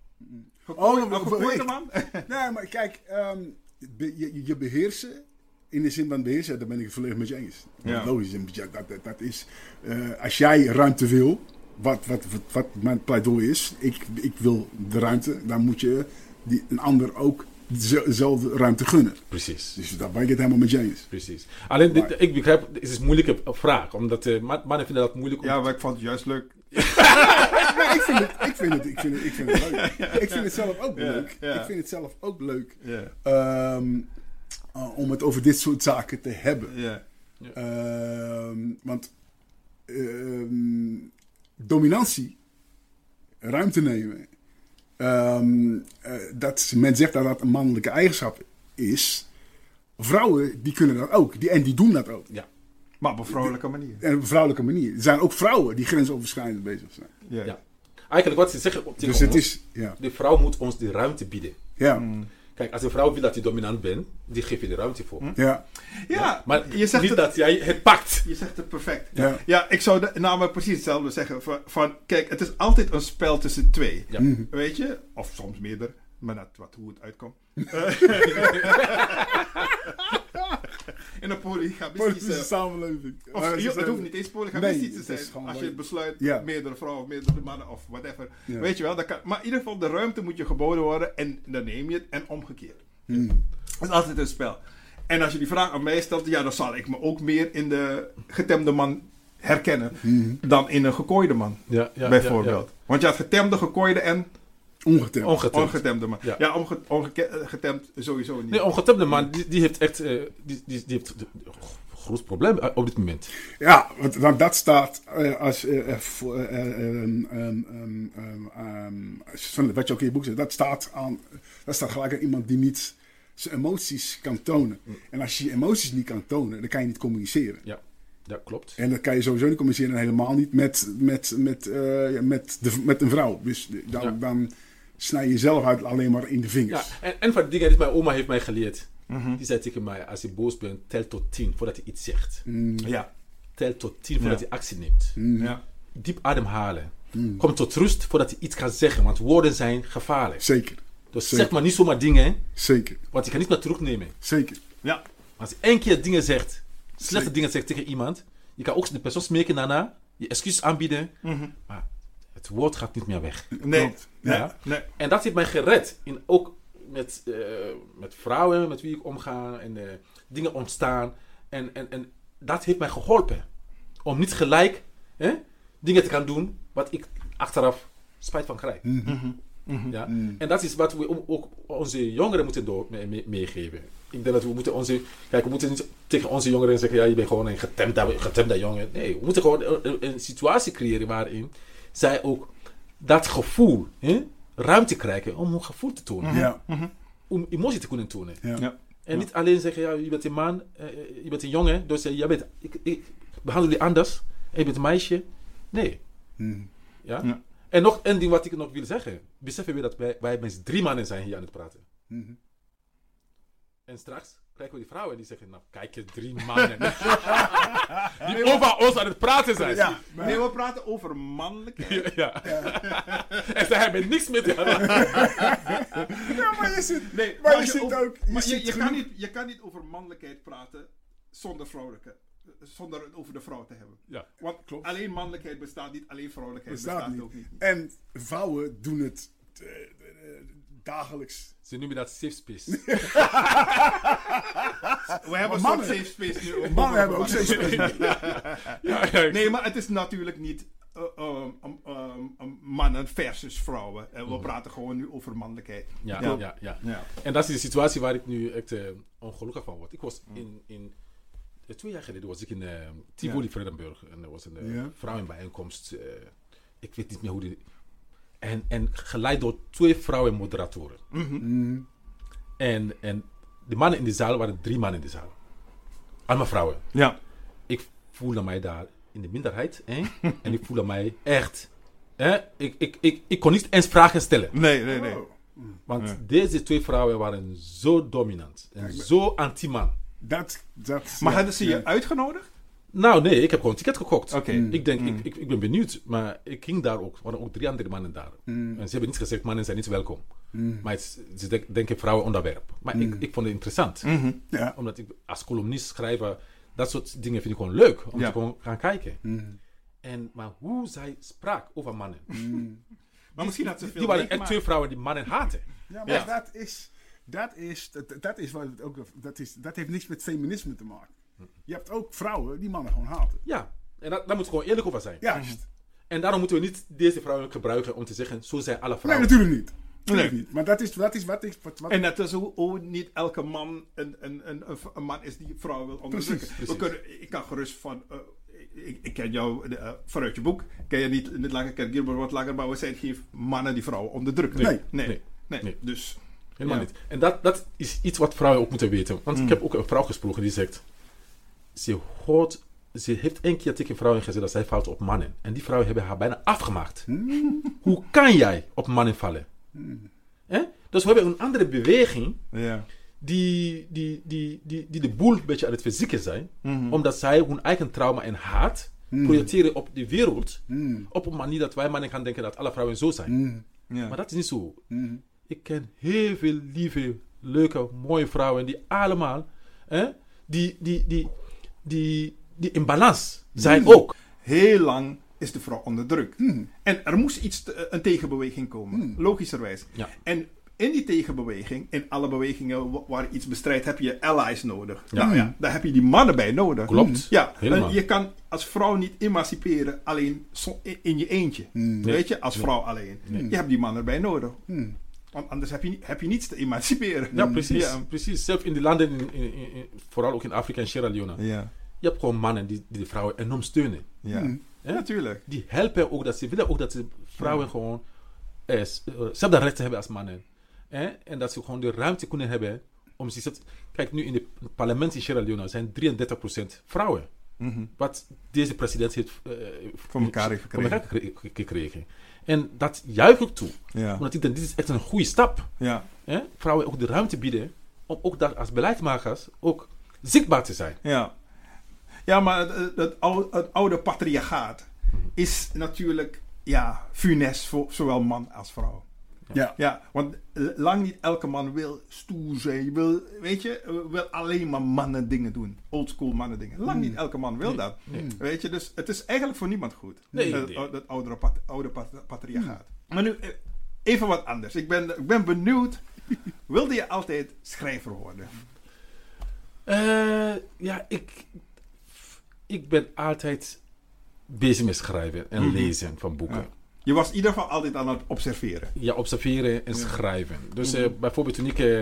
gekoorde man? Nee, maar kijk, um, be, je, je beheersen, in de zin van beheersen, daar ben ik het volledig met je eens. Ja. Logisch, dat, dat, dat is, uh, als jij ruimte wil, wat, wat, wat, wat mijn pleidooi is, ik, ik wil de ruimte, dan moet je die, een ander ook dezelfde ruimte gunnen. Precies. Dus daar ben ik het helemaal met je eens. Precies. Alleen, dit, ik begrijp, het is een moeilijke vraag, omdat uh, mannen vinden dat moeilijk. Om ja, maar ik vond het juist leuk. nee, ik vind het, ik vind het, ik vind het, ik vind het leuk. Ik vind het zelf ook leuk. Ja, ja. Ik vind het zelf ook leuk ja. um, uh, om het over dit soort zaken te hebben. Ja. Ja. Um, want um, dominantie, ruimte nemen, Um, uh, dat men zegt dat dat een mannelijke eigenschap is. Vrouwen, die kunnen dat ook. Die, en die doen dat ook. Ja. Maar op een vrouwelijke manier. En op een vrouwelijke manier. Er zijn ook vrouwen die grensoverschrijdend bezig zijn. Ja. ja. Eigenlijk wat ze zeggen op dus het is, ja. de vrouw moet ons de ruimte bieden. Ja. Mm. Kijk, als een vrouw wil dat je dominant bent, die geef je de ruimte voor. Ja. Ja, ja maar je zegt niet het, dat jij het pakt. Je zegt het perfect. Ja, ja ik zou de, nou maar precies hetzelfde zeggen. Van, van, kijk, het is altijd een spel tussen twee. Ja. Mm-hmm. Weet je? Of soms meerdere. Maar dat wat, hoe het uitkomt. In een polygamistische samenleving. Of, je, het hoeft niet eens polygamistisch nee, te zijn. Als je het besluit, ja. meerdere vrouwen of meerdere mannen of whatever. Ja. Weet je wel. Dat kan, maar in ieder geval, de ruimte moet je geboden worden en dan neem je het en omgekeerd. Mm. Het is altijd een spel. En als je die vraag aan mij stelt, ja, dan zal ik me ook meer in de getemde man herkennen Mm. dan in een gekooide man, Ja, ja, bijvoorbeeld. ja, Want je had getemde, gekooide en Ongetemd. ja. Ongetemd. ongetemde man. Ja, Ja. onge, ongetemd sowieso niet. Nee, ongetemde man, die, die heeft echt... eh, die, die, die heeft een groot probleem op dit moment. Ja, want dan, dat staat eh, als... eh, eh, voor, eh, eh, ehm, ehm, ehm, ehm, ehm, van wat je ook in je boek zegt, dat staat aan... Dat staat gelijk aan iemand die niet zijn emoties kan tonen. En als je je emoties niet kan tonen, dan kan je niet communiceren. Ja, ja klopt. En dat kan je sowieso niet communiceren en helemaal niet met, met, met, eh, met, de, met een vrouw. Dus dan, Ja. dan snij je jezelf uit alleen maar in de Ja, vingers. en, en van de dingen die mijn oma heeft mij geleerd. Mhm. Die zei tegen mij, als je boos bent, tel tot tien voordat je iets zegt. Mm, Ja. Tel tot tien voordat Ja. je actie neemt. mm, Ja. Diep ademhalen. mm. Kom tot rust voordat je iets kan zeggen, want woorden zijn gevaarlijk. Zeker, Dus Zeker. zeg maar niet zomaar dingen, zeker, want je kan niet meer terugnemen. zeker. Ja. Als je één keer dingen zegt, slechte Zeker. dingen zegt tegen iemand, je kan ook de persoon smeken daarna, je excuses aanbieden, Mhm. maar het woord gaat niet meer weg. Nee. Klopt. Nee. Ja. Nee. En dat heeft mij gered. In, ook met, eh, met vrouwen met wie ik omga en eh, dingen ontstaan. En, en, en dat heeft mij geholpen. Om niet gelijk hè, dingen te gaan doen wat ik achteraf spijt van krijg. Mhm. Ja? Mm. En dat is wat we o- ook onze jongeren moeten door, mee- mee- meegeven. Ik denk dat we moeten onze... Kijk, we moeten niet tegen onze jongeren zeggen, ja, je bent gewoon een getemde, getemde jongen. Nee, we moeten gewoon een, een situatie creëren waarin zij ook dat gevoel, hè, ruimte krijgen om hun gevoel te tonen. Ja, Om emotie te kunnen tonen. ja. Ja. En niet alleen zeggen, ja, je bent een man, eh, je bent een jongen, dus eh, jij bent, ik, ik behandel je anders, en je bent een meisje. Nee. Mm. Ja? Ja. En nog één ding wat ik nog wil zeggen. Beseffen we dat wij, wij met drie mannen zijn hier aan het praten. Mhm. En straks krijgen we die vrouwen die zeggen, nou kijk eens, drie mannen. die over ons aan het praten zijn. Ja, maar- Nee, we praten over mannelijkheid. Ja. en ze hebben niks met ja, maar je zit, Nee, maar je als zit over- ook... Je, maar je, zit je, kan genoeg- niet, je kan niet over mannelijkheid praten zonder vrouwelijkheid. Zonder het over de vrouw te hebben. Ja. Want Klopt. alleen mannelijkheid bestaat niet, alleen vrouwelijkheid bestaat bestaat, niet. ook niet. En vrouwen doen het eh, eh, dagelijks. Ze noemen dat safe space. We hebben een mannen- soort safe space nu. ook Mannen over hebben ook mannen. steeds... ja, ja, Nee, maar het is natuurlijk niet uh, um, um, um, um, mannen versus vrouwen. En we praten gewoon nu over mannelijkheid. ja, Ja. ja, ja. Ja. En dat is de situatie waar ik nu echt uh, ongelukkig van word. Ik was in, in uh, twee jaar geleden was ik in uh, Tivoli, Ja. Vredenburg. En er was een uh, Ja. vrouwenbijeenkomst. Uh, ik weet niet meer hoe die... En, en geleid door twee vrouwenmoderatoren. Mm. En, en de mannen in de zaal waren drie mannen in de zaal. Allemaal vrouwen. Ja. Ik voelde mij daar in de minderheid. Hè? En ik voelde mij echt... Hè? Ik, ik, ik, ik kon niet eens vragen stellen. Nee, nee, nee. Oh. Want Ja. deze twee vrouwen waren zo dominant. En zo anti-man. Dat, dat... Maar ja, hadden ze je ja. uitgenodigd? Nou nee, ik heb gewoon een ticket gekocht. Oké. Mm. Ik denk, Mm. ik, ik, ik ben benieuwd. Maar ik ging daar ook. Er waren ook drie andere mannen daar. Mm. En ze hebben niet gezegd, mannen zijn niet welkom. Mm. Maar het, ze denk- denken vrouwen onderwerp. Maar ik, Mm. ik vond het interessant. Mhm. Ja. Omdat ik als columnist, schrijver, dat soort dingen vind ik gewoon leuk. Om Ja. te gewoon gaan kijken. Mm. En, maar hoe zij sprak over mannen. Mm. Maar misschien had ze veel Die waren echt meegemaakt. twee vrouwen die mannen haten. Ja, maar Ja. dat is... Dat is, dat, dat is wat het ook... Dat, is, dat heeft niks met feminisme te maken. Je hebt ook vrouwen die mannen gewoon haten. Ja, en dat, daar moet gewoon eerlijk over zijn. Juist. En daarom moeten we niet deze vrouwen gebruiken om te zeggen, zo zijn alle Nee, vrouwen. natuurlijk niet. Natuurlijk Nee. niet. Maar dat is wat is wat is wat, wat En net als hoe, hoe niet elke man een, een, een, een, een man is die vrouwen wil onderdrukken. Precies, We precies. kunnen, ik kan gerust van... uh, ik, ik ken jou uh, vanuit je boek. Ken je niet, niet langer, ken Gilbert wat langer, maar we zijn geen mannen die vrouwen onderdrukken. Nee. Nee. Nee. Nee. Nee. Dus... Helemaal Ja. niet. En dat, dat is iets wat vrouwen ook moeten weten. Want ik heb ook een vrouw gesproken die zegt... Ze hoort... Ze heeft één keer tegen vrouwen gezegd dat zij valt op mannen. En die vrouwen hebben haar bijna afgemaakt. Hoe kan jij op mannen vallen? Hè? Dus we hebben een andere beweging... Ja. Die, die, die, die, die de boel een beetje aan het verzieken zijn. Mhm. Omdat zij hun eigen trauma en haat... projecteren op de wereld... Mm. op een manier dat wij mannen gaan denken dat alle vrouwen zo zijn. Mm. Ja. Maar dat is niet zo. Mm. Ik ken heel veel lieve, leuke, mooie vrouwen die allemaal, hè, die, die, die, die, die in balans zijn ook. Heel lang is de vrouw onderdrukt. Mm. En er moest iets, te- een tegenbeweging komen. Mm. Logischerwijs. Ja. En in die tegenbeweging, in alle bewegingen wa- waar je iets bestrijdt, heb je allies nodig. Ja. Nou ja, daar heb je die mannen bij nodig. Klopt. Ja, Helemaal. en je kan als vrouw niet emanciperen alleen so- in, in je eentje. Mm. Weet je, als vrouw alleen. Nee. Je hebt die mannen bij nodig. Mm. Want anders heb je, heb je niets te emanciperen. Ja, precies. Ja. precies. Zelf in die landen, in, in, in- in- vooral ook in Afrika en Sierra Leone. Ja, Je hebt gewoon mannen die, die de vrouwen enorm steunen. ja. Mm. Ja? natuurlijk. Die helpen ook, dat ze willen ook dat de vrouwen gewoon eh, s- eh, zelfde rechten hebben als mannen. Eh? En dat ze gewoon de ruimte kunnen hebben om zichzelf... Kijk, nu in het parlement in Sierra Leone zijn drieëndertig procent vrouwen. Mhm. Wat deze president heeft eh, Voor elkaar heeft voor gekregen. elkaar gekre- gekregen. En dat juich ik toe. Ja. Omdat ik denk, dit is echt een goede stap. Ja. Hè? Vrouwen ook de ruimte bieden om ook daar als beleidsmakers ook zichtbaar te zijn. Ja, ja maar het, het, oude, het oude patriarchaat is natuurlijk ja, funest voor zowel man als vrouw. Ja. Ja, want l- lang niet elke man wil stoer zijn, wil, weet je, wil alleen maar mannen dingen doen. Oldschool mannen dingen. Lang niet elke man wil Nee, dat. nee. Weet je, dus het is eigenlijk voor niemand goed. Nee, Het, nee. het oudere pat- oude pat- patriarchaat. Maar nu, eh, even wat anders. Ik ben, ik ben benieuwd, wilde je altijd schrijver worden? Eh, ja, ik, ik ben altijd bezig met schrijven en Mhm. lezen van boeken. Ja. Je was in ieder geval altijd aan het observeren. Ja, observeren en Ja. schrijven. Dus Mhm. eh, bijvoorbeeld toen ik eh,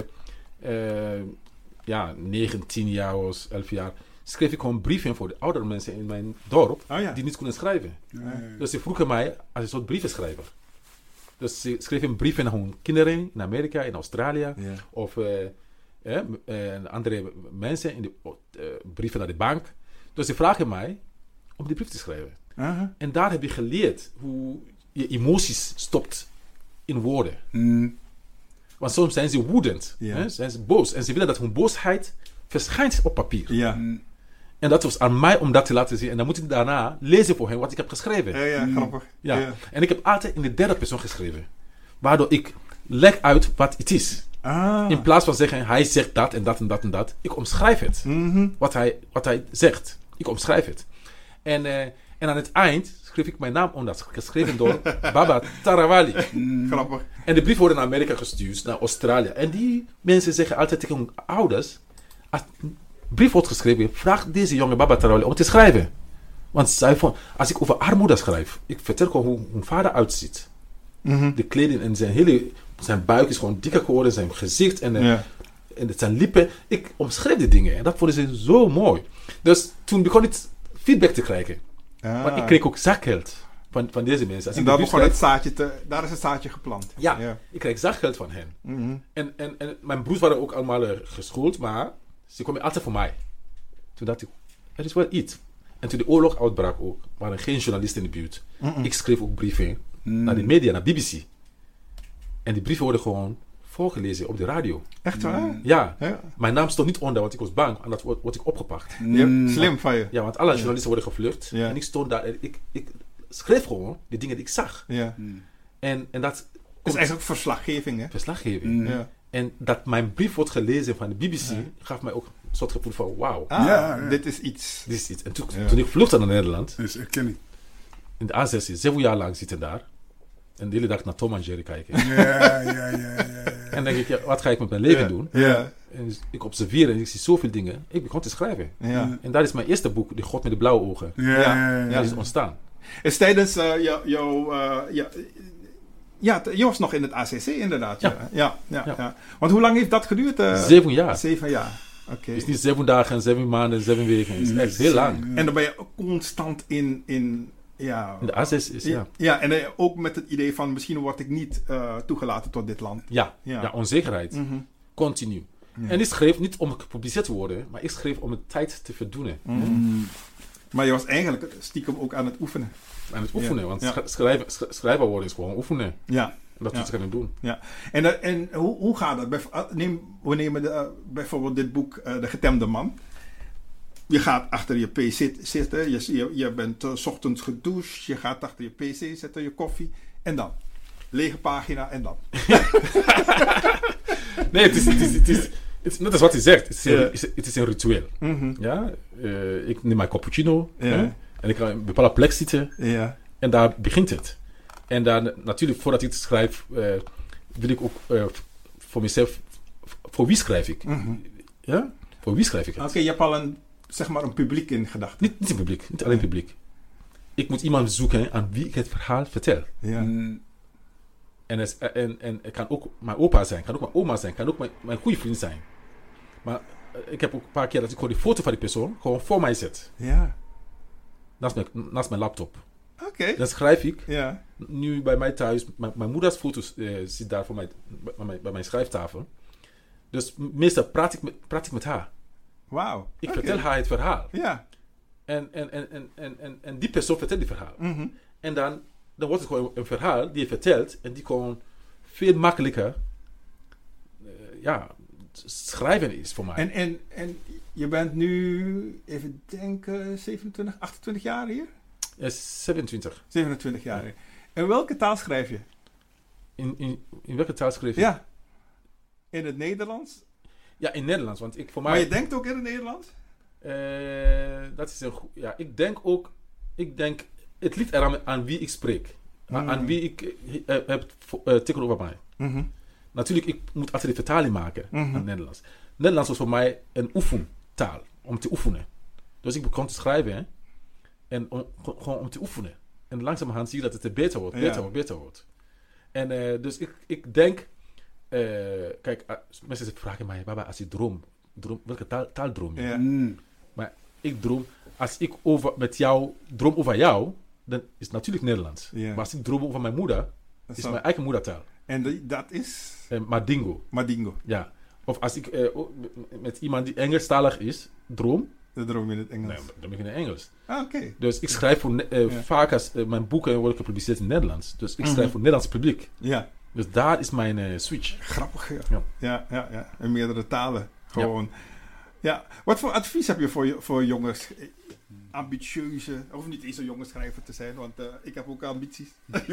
eh, ja, negentien jaar was, elf jaar, schreef ik gewoon brieven voor de oudere mensen in mijn dorp Oh ja. die niet konden schrijven. Ja, ja, ja. Dus ze vroegen mij als een soort brievenschrijver. Dus ze schreven brieven naar hun kinderen in Amerika, in Australië. Ja. Of eh, eh, m- eh, andere mensen in de eh, brieven naar de bank. Dus ze vragen mij om die brief te schrijven. Aha. En daar heb je geleerd hoe je emoties stopt in woorden. Mm. Want soms zijn ze woedend, Ja. hè? Zijn ze boos. En ze willen dat hun boosheid verschijnt op papier. Ja. Mm. En dat was aan mij om dat te laten zien. En dan moet ik daarna lezen voor hen wat ik heb geschreven. Ja, ja, grappig. Ja. Ja. En ik heb altijd in de derde persoon geschreven. Waardoor ik leg uit wat het is. Ah. In plaats van zeggen, hij zegt dat en dat en dat en dat. Ik omschrijf het. Mhm. Wat hij, wat hij zegt. Ik omschrijf het. En, eh, en aan het eind schreef ik mijn naam onder. Geschreven door Baba Tarawali. Grappig. En de brief wordt naar Amerika gestuurd, naar Australië. En die mensen zeggen altijd tegen hun ouders, als een brief wordt geschreven, vraag deze jonge Baba Tarawali om te schrijven. Want zij vond, als ik over armoede schrijf, ik vertel gewoon hoe hun vader uitziet. Mhm. De kleding en zijn hele, zijn buik is gewoon dikker geworden, zijn gezicht en, eh, Ja. en het zijn lippen. Ik omschreef die dingen en dat vonden ze zo mooi. Dus toen begon ik feedback te krijgen. Ah. Maar ik kreeg ook zakgeld van, van deze mensen. Als En ik daar de brief begon het schrijf- zaadje te... Daar is het zaadje geplant. Ja, Ja. ik kreeg zakgeld van hen. Mhm. En, en, en mijn broers waren ook allemaal eh, geschoold, maar ze kwamen altijd voor mij. Toen dacht ik, er is wel iets. En toen de oorlog uitbrak ook, waren geen journalisten in de buurt. Mhm. Ik schreef ook brieven Mm. naar de media, naar B B C. En die brieven worden gewoon voorgelezen op de radio. Echt waar? Ja, Ja. mijn naam stond niet onder, want ik was bang. En dat word, word ik opgepakt. Ja, Mm. slim van je. Ja, want alle journalisten worden gevlucht. Ja. En ik stond daar en ik, ik schreef gewoon de dingen die ik zag. Ja. Mm. En, en dat Het is komt eigenlijk verslaggeving, hè? verslaggeving. Mm. Ja. En dat mijn brief wordt gelezen van de B B C, gaf mij ook een soort gevoel van wauw, Ah, Ja, ja. dit is iets. dit is iets. En toen, Ja. toen ik vluchtte naar Nederland, Dus erkenning. in de A zes, zeven jaar lang zitten daar. En de hele dag naar Tom en Jerry kijken. Ja, ja, ja, ja, ja. En dan denk ik, ja, wat ga ik met mijn leven Ja. doen? Ja. En dus ik observeer en ik zie zoveel dingen. Ik begon te schrijven. Ja. En daar is mijn eerste boek, De God met de Blauwe Ogen. Ja, ja, ja, ja. Dat is ontstaan. Is tijdens eh, jou- jouw... eh, ja, ja, t- je was nog in het A C C inderdaad. Ja. Ja. Ja, ja, ja. Ja. Want hoe lang heeft dat geduurd? eh? Zeven jaar. Zeven jaar. Oké. Het is niet zeven dagen, zeven maanden, zeven weken. Het is echt heel lang. En dan ben je ook constant in... in ja, In de A zes is, ja. ja, en eh, ook met het idee van misschien word ik niet eh, toegelaten tot dit land. Ja, Ja. ja. onzekerheid. Mhm. Continu. Ja. En ik schreef niet om gepubliceerd te worden, maar ik schreef om de tijd te verdoen. Mhm. Maar je was eigenlijk stiekem ook aan het oefenen. Aan het oefenen. Ja. Want Ja. sch- schrijven, sch- schrijver worden is gewoon oefenen. Ja. En dat Ja. moet ik gaan doen. Ja, en, eh, en hoe, hoe gaat dat? Bijv- ah, Neem, we nemen de, eh, bijvoorbeeld dit boek, eh, De Getemde Man. Je gaat achter je P zit, zitten, je, je, je bent eh, 's ochtends gedoucht, je gaat achter je P C zitten, je koffie, en dan? Lege pagina, en dan? Nee, het is, het is, het is, het is net als wat hij zegt. Het is een, Ja. het is- het is een ritueel. Mhm. Ja? Eh, ik neem mijn cappuccino. Ja. Hè? En ik ga op een bepaalde plek zitten. Ja. En daar begint het. En dan natuurlijk, voordat ik het schrijf, eh, wil ik ook eh, voor mezelf, voor wie schrijf ik? Mm-hmm. Ja? Voor wie schrijf ik het? Oké, okay, je hebt al een, zeg maar een publiek in gedachten. Niet, niet een publiek, niet alleen publiek. Ik moet iemand zoeken aan wie ik het verhaal vertel. Ja. Mm. En het, en, en het kan ook mijn opa zijn, kan ook mijn oma zijn, kan ook mijn, mijn goede vriend zijn. Maar uh, ik heb ook een paar keer dat ik gewoon die foto van die persoon gewoon voor mij zet. Ja. Naast mijn, naast mijn laptop. Oké. Okay. Dan schrijf ik. Ja. Nu bij mij thuis, mijn, mijn moeders foto's uh, zit daar voor mij, bij, mijn, bij mijn schrijftafel. Dus meestal praat ik met, praat ik met haar. Wauw. Ik okay. vertel haar het verhaal. Ja. En, en, en, en, en, en, en die persoon vertelt die verhaal. Mm-hmm. En dan, dan wordt het gewoon een verhaal die je vertelt. En die gewoon veel makkelijker uh, ja, schrijven is voor mij. En, en, en je bent nu, even denken, zevenentwintig, achtentwintig jaar hier? Uh, zevenentwintig. zevenentwintig jaar. Ja. In welke taal schrijf je? In, in, in welke taal schrijf je? Ja. In het Nederlands? Ja, in Nederlands. Want ik voor mij... Maar je denkt ook in het Nederlands? Uh, dat is een goed... Ja, ik denk ook... Ik denk... Het ligt eraan aan wie ik spreek. Mm. Aan wie ik uh, heb uh, tegenover mij. Mm-hmm. Natuurlijk, ik moet altijd de vertaling maken mm-hmm. aan Nederlands. Nederlands was voor mij een oefentaal. Om te oefenen. Dus ik begon te schrijven. Hè, en om, gewoon om te oefenen. En langzamerhand zie je dat het er beter wordt. Beter ja. wordt, beter wordt. En uh, dus ik, ik denk... Uh, kijk, uh, mensen vragen mij... Baba, als je droom... droom welke taal, taal droom je? Ja. Mm. Maar ik droom... Als ik over, met jou droom over jou... Dan is het natuurlijk Nederlands. Ja. Maar als ik droom over mijn moeder... Dat is zal... mijn eigen moedertaal. En die, dat is? Uh, Madingo. Madingo. Ja. Of als ik uh, met iemand die Engelstalig is... Droom... Dan droom je in het Engels. Nee, dan droom ik in het Engels. Ah, oké. Okay. Dus ik schrijf voor... Uh, ja. Vaak als uh, mijn boeken worden gepubliceerd in het Nederlands. Dus ik schrijf mm-hmm. voor het Nederlands publiek. Ja. Dus daar is mijn uh, switch. Grappig, ja. Ja. Ja, ja, ja. In meerdere talen. Gewoon. Ja. Ja. Wat voor advies heb je voor, voor jongens? Ambitieuze, of niet eens een jonge schrijver te zijn, want uh, ik heb ook ambities.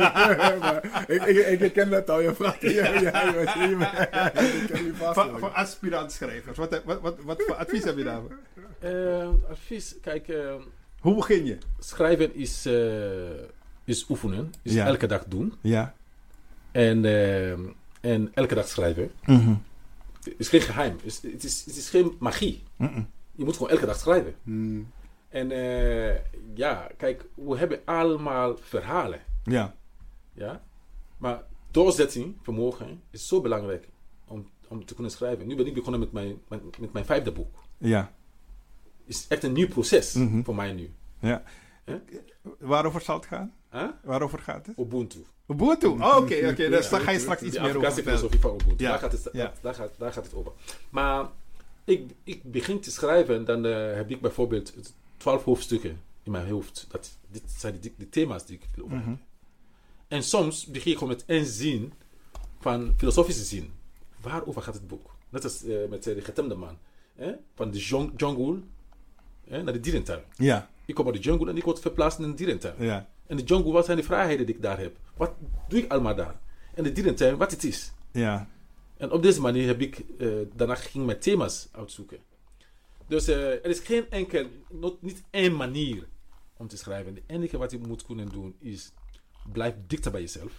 maar, ik, ik, ik ken dat al, je vraagt. Ja, ja, ja, voor, voor aspirant schrijvers, wat, wat, wat, wat voor advies heb je daarvoor? Uh, advies, kijk... Uh, Hoe begin je? Schrijven is, uh, is oefenen, is ja. elke dag doen. Ja. En, uh, en elke dag schrijven. Mm-hmm. Het is geen geheim, het is, het is, het is geen magie. Mm-mm. Je moet gewoon elke dag schrijven. Mm. En uh, ja, kijk, we hebben allemaal verhalen. Ja. Ja. Maar doorzetting, vermogen, is zo belangrijk om, om te kunnen schrijven. Nu ben ik begonnen met mijn, mijn, met mijn vijfde boek. Ja. Het is echt een nieuw proces mm-hmm. voor mij nu. Ja. Huh? Waarover zal het gaan? Huh? Waarover gaat het? Ubuntu. Ubuntu? Oh, oké. Okay, okay. ja, dus daar ga je straks iets de meer over vertellen. De Afrikaanse filosofie van Ubuntu. Ja. Daar, gaat het, ja. daar, gaat, daar gaat het over. Maar ik, ik begin te schrijven en dan uh, heb ik bijvoorbeeld twaalf hoofdstukken in mijn hoofd. Dat, dit zijn de, de thema's die ik wil over mm-hmm. En soms begin ik gewoon met één zin van filosofische zin. Waarover gaat het boek? Net als uh, met uh, de getemde man. Eh? Van de jong, jungle eh? naar de dierentuin. Ja. Ik kom uit de jungle en ik word verplaatst in de dierentuin. Ja. En de jungle, wat zijn de vrijheden die ik daar heb? Wat doe ik allemaal daar? En de dierentuin, wat het is. Ja. En op deze manier heb ik, uh, daarna ging mijn thema's uitzoeken. Dus uh, er is geen enkel, not, niet één manier om te schrijven. Het enige wat je moet kunnen doen is, blijf dichter bij jezelf.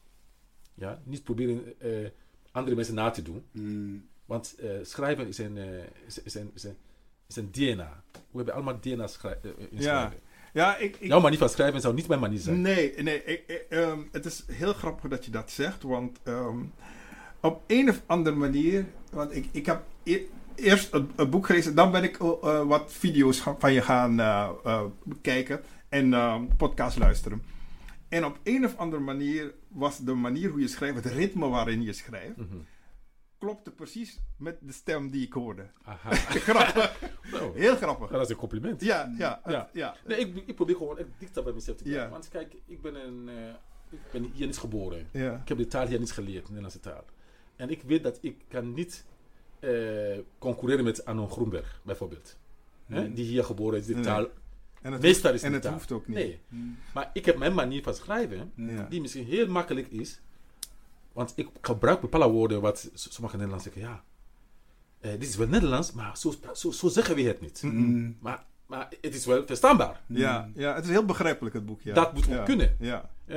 Ja, niet proberen uh, andere mensen na te doen. Mm. Want uh, schrijven is een, uh, is, is, een, is, een, is een D N A. We hebben allemaal D N A schrij- uh, in ja. schrijven. Ja, ik, ik, Jouw manier van schrijven zou niet mijn manier zijn. Nee, nee ik, ik, um, het is heel grappig dat je dat zegt. Want um, op een of andere manier... Want ik, ik heb e- eerst een, een boek gelezen. Dan ben ik uh, wat video's van je gaan uh, uh, bekijken. En uh, podcast luisteren. En op een of andere manier was de manier hoe je schrijft... Het ritme waarin je schrijft... Mm-hmm. klopte precies met de stem die ik hoorde. Aha. Grappig. No. Heel grappig. Ja, dat is een compliment. Ja, ja. ja. Het, ja. Nee, ik, ik probeer gewoon echt dichter bij mezelf te blijven. Ja. Want kijk, ik ben, een, uh, ik ben hier niet geboren. Ja. Ik heb de taal hier niet geleerd, de Nederlandse taal. En ik weet dat ik kan niet uh, concurreren met Anon Groenberg, bijvoorbeeld. Mm. Hè? Die hier geboren is, de nee. taal... En het, meestal hoeft, is en het taal. hoeft ook niet. Nee. Mm. Maar ik heb mijn manier van schrijven, Ja. die misschien heel makkelijk is. Want ik gebruik bepaalde woorden wat sommige Nederlanders zeggen, ja... Uh, dit is wel Nederlands, maar zo, zo, zo zeggen we het niet. Mm-hmm. Maar, maar het is wel verstaanbaar. Ja, ja, het is heel begrijpelijk het boek. Ja. Dat moet ook ja. kunnen. Ja. Eh?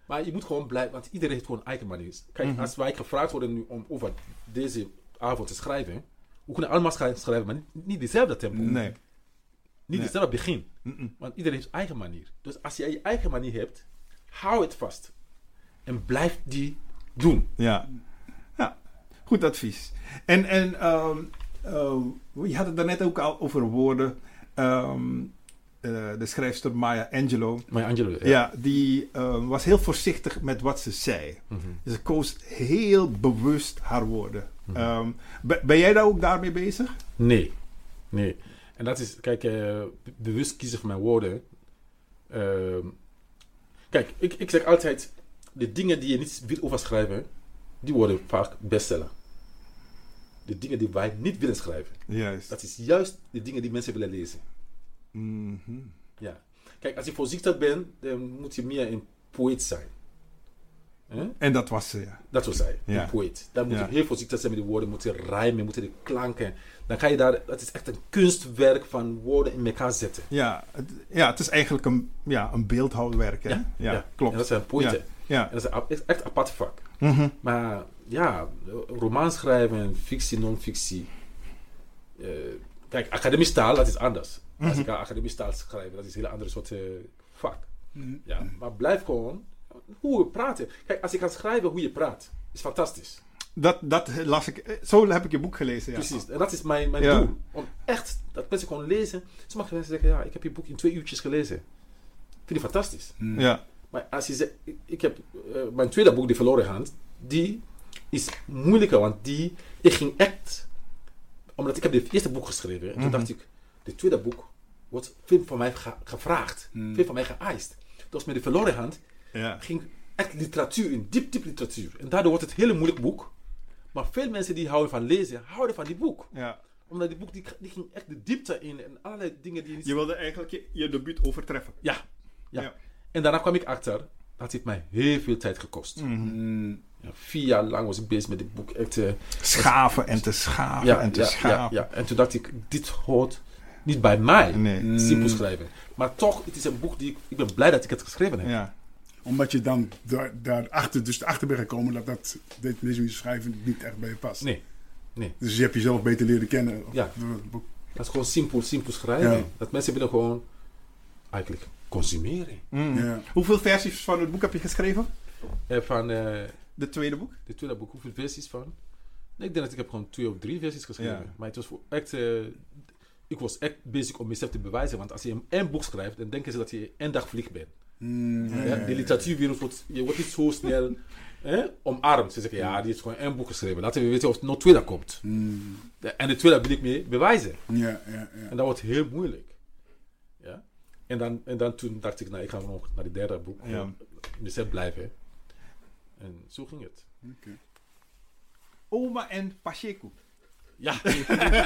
Maar je moet gewoon blijven, want iedereen heeft gewoon een eigen manier. Kijk, Mhm. als wij gevraagd worden nu om over deze avond te schrijven, we kunnen allemaal schrijven, schrijven maar niet, niet dezelfde tempo. Nee. Niet Nee. dezelfde begin. Mm-mm. Want iedereen heeft zijn eigen manier. Dus als jij je eigen manier hebt, hou het vast. En blijf die doen. Ja. Ja, goed advies. En, en ehm, ehm, je had het daarnet ook al over woorden. Ehm, eh, de schrijfster Maya Angelou. Maar Angelo, ja. Ja, die ehm, was heel voorzichtig met wat ze zei. Mhm. Ze koos heel bewust haar woorden. Mhm. Ehm, ben, ben jij daar ook daarmee bezig? Nee, nee. En dat is, kijk, eh, be- bewust kiezen van mijn woorden. Ehm, kijk, ik, ik zeg altijd, de dingen die je niet wil overschrijven, die worden vaak bestseller. De dingen die wij niet willen schrijven, Juist. dat is juist de dingen die mensen willen lezen. Mhm. Ja. Kijk, als je voorzichtig bent, dan moet je meer een poëet zijn. Hè? En dat was ze, ja. Dat was zij, Ja. een poëet. Dan moet Ja. je heel voorzichtig zijn met de woorden, moeten rijmen, moeten de klanken. Dan ga je daar, dat is echt een kunstwerk van woorden in elkaar zetten. Ja, het, ja, het is eigenlijk een, ja, een beeldhouwwerk, hè? Ja, Ja, ja. klopt. En dat zijn poëten. Ja. En dat is een- is echt een apart vak. Mhm. Maar ja, roman schrijven, fictie, non-fictie. Eh, kijk, academisch taal, dat is anders. Als ik academisch taal schrijf, dat is een hele andere soort eh, vak. Mhm. Ja, maar blijf gewoon hoe we praten. Kijk, als je kan schrijven hoe je praat, is fantastisch. Dat, dat las ik, eh, zo heb ik je boek gelezen, ja. Precies. En dat is mijn, mijn Ja. doel. Om echt, dat mensen gewoon lezen. Sommige mensen zeggen, ja, ik heb je boek in twee uurtjes gelezen. Vind je fantastisch. Mhm. Ja. Maar als je zegt, ik, ik heb eh, mijn tweede boek, De Verloren Hand, die is moeilijker, want die, ik ging echt, omdat ik heb het eerste boek geschreven, en toen Mhm. dacht ik, de tweede boek wordt veel van mij ge- gevraagd, Mhm. veel van mij geëist. Dus met De Verloren Hand Ja. ging echt literatuur in, diep, diep literatuur. En daardoor wordt het een hele moeilijk boek. Maar veel mensen die houden van lezen, houden van die boek. Ja. Omdat die boek, die, die ging echt de diepte in en allerlei dingen die je niet... Je wilde eigenlijk je, je debuut overtreffen. Ja, ja. Ja. En daarna kwam ik achter, dat heeft mij heel veel tijd gekost. Mhm. Mhm. Ja, vier jaar lang was ik bezig met dit boek. Echt, eh, Schaven en te schaven ja, en te ja, ja, schaven. ja. En toen dacht ik, dit hoort niet bij mij. Nee. Simpel schrijven. Maar toch, het is een boek die ik... Ik ben blij dat ik het geschreven heb. Ja. Omdat je dan daar, daarachter, dus erachter bent gekomen dat, dat dit, deze manier schrijven niet echt bij je past. Nee, nee. Dus je hebt jezelf beter leren kennen. Ja. Door het boek. Dat is gewoon simpel, simpel schrijven. Ja. Dat mensen willen gewoon eigenlijk consumeren. Mhm. Ja. Hoeveel versies van het boek heb je geschreven? Eh, van eh De tweede boek? de tweede boek, hoeveel versies van? Nee, ik denk dat ik heb gewoon twee of drie versies geschreven. Ja. Maar het was voor echt... eh, ik was echt bezig om mezelf te bewijzen. Want als je een één boek schrijft, dan denken ze dat je één dag vlieg bent. Mm, ja, Ja, ja, de ja. literatuurwereld wordt, je wordt niet zo snel hè, omarmd. Ze zeggen, ja, die heeft gewoon één boek geschreven. Laten we weten of er nog tweede komt. Mm, Ja, en de tweede wil ik mee bewijzen. ja, ja, ja. En dat wordt heel moeilijk. Ja? En, dan, en dan toen dacht ik, nou, ik ga nog naar de derde boek. Ja. Mezelf blijven. En zo ging het. Oké. Oma en Pacheco. Ja, Uh,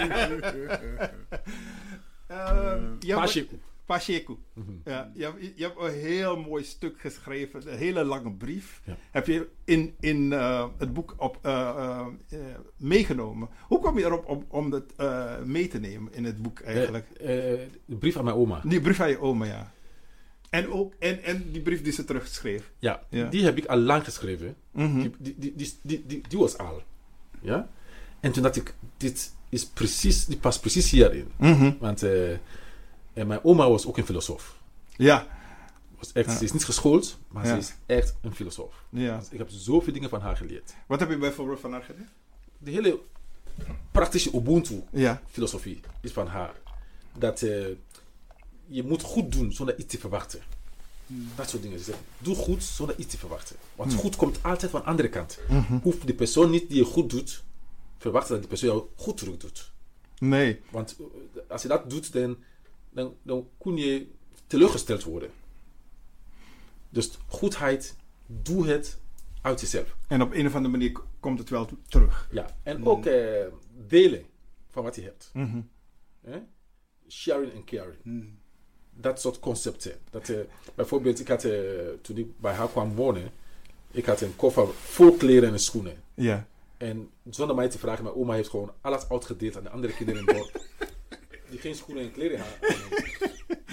je hebt- Pacheco. Pacheco. Mhm. Ja, je, hebt, je hebt een heel mooi stuk geschreven, een hele lange brief. Ja. Heb je in, in uh, het boek op, uh, uh, uh, meegenomen. Hoe kwam je erop om, om dat uh, mee te nemen in het boek eigenlijk? Eh, eh, de brief aan mijn oma. Die brief aan je oma, ja. En, ook, en, en die brief die ze terugschreef. Ja, Ja. die heb ik al lang geschreven. Mhm. Die, die, die, die, die, die, die was al. Ja? En toen dacht ik, dit is precies, die past precies hierin. Mhm. Want eh, en mijn oma was ook een filosoof. Ja. Was echt, Ja. Ze is niet geschoold, maar Ja. ze is echt een filosoof. Ja. Dus ik heb zoveel dingen van haar geleerd. Wat heb je bijvoorbeeld van haar geleerd? De hele praktische Ja. Ubuntu-filosofie is van haar. Dat eh, je moet goed doen zonder iets te verwachten. Dat soort dingen. Ze zegt, doe goed zonder iets te verwachten. Want Hmm. goed komt altijd van de andere kant. Mhm. Hoeft de persoon niet die je goed doet, verwachten dat die persoon jou goed terug doet. Nee. Want uh, als je dat doet, dan, dan, dan kun je teleurgesteld worden. Dus goedheid, doe het uit jezelf. En op een of andere manier k- komt het wel t- terug. Ja. En ook eh, delen van wat je hebt. Mhm. Eh? Sharing and caring. Mm. Dat soort concepten. Dat, eh, bijvoorbeeld, ik had, eh, toen ik bij haar kwam wonen, ik had een koffer vol kleren en schoenen. Ja. En zonder mij te vragen, mijn oma heeft gewoon alles uitgedeeld aan de andere kinderen in het dorp. Die geen schoenen en kleren hadden.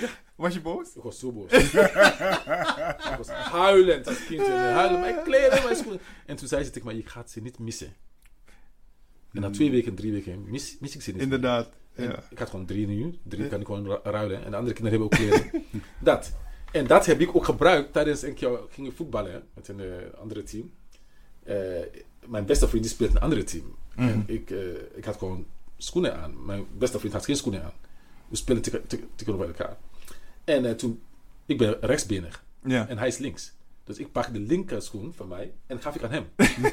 Was je boos? Ik was zo boos. Ik was huilend als kind. En huilen, mijn kleren, mijn schoenen. En toen zei ze tegen mij, je gaat ze niet missen. En na twee weken, drie weken, mis, mis ik ze niet. Inderdaad. En Ja. ik had gewoon drie nu. Drie kan ik gewoon ru- ruilen. En de andere kinderen hebben ook kleren. dat. En dat heb ik ook gebruikt tijdens een keer ging voetballen hè, met een uh, andere team. Uh, mijn beste vriend die speelt in een andere team. Mm-hmm. En ik, uh, ik had gewoon schoenen aan. Mijn beste vriend had geen schoenen aan. We spelen tegen- tegen- tegenover elkaar. En uh, toen, ik ben rechtsbenig. Ja. En hij is links. Dus ik pak de linker schoen van mij en gaf ik aan hem.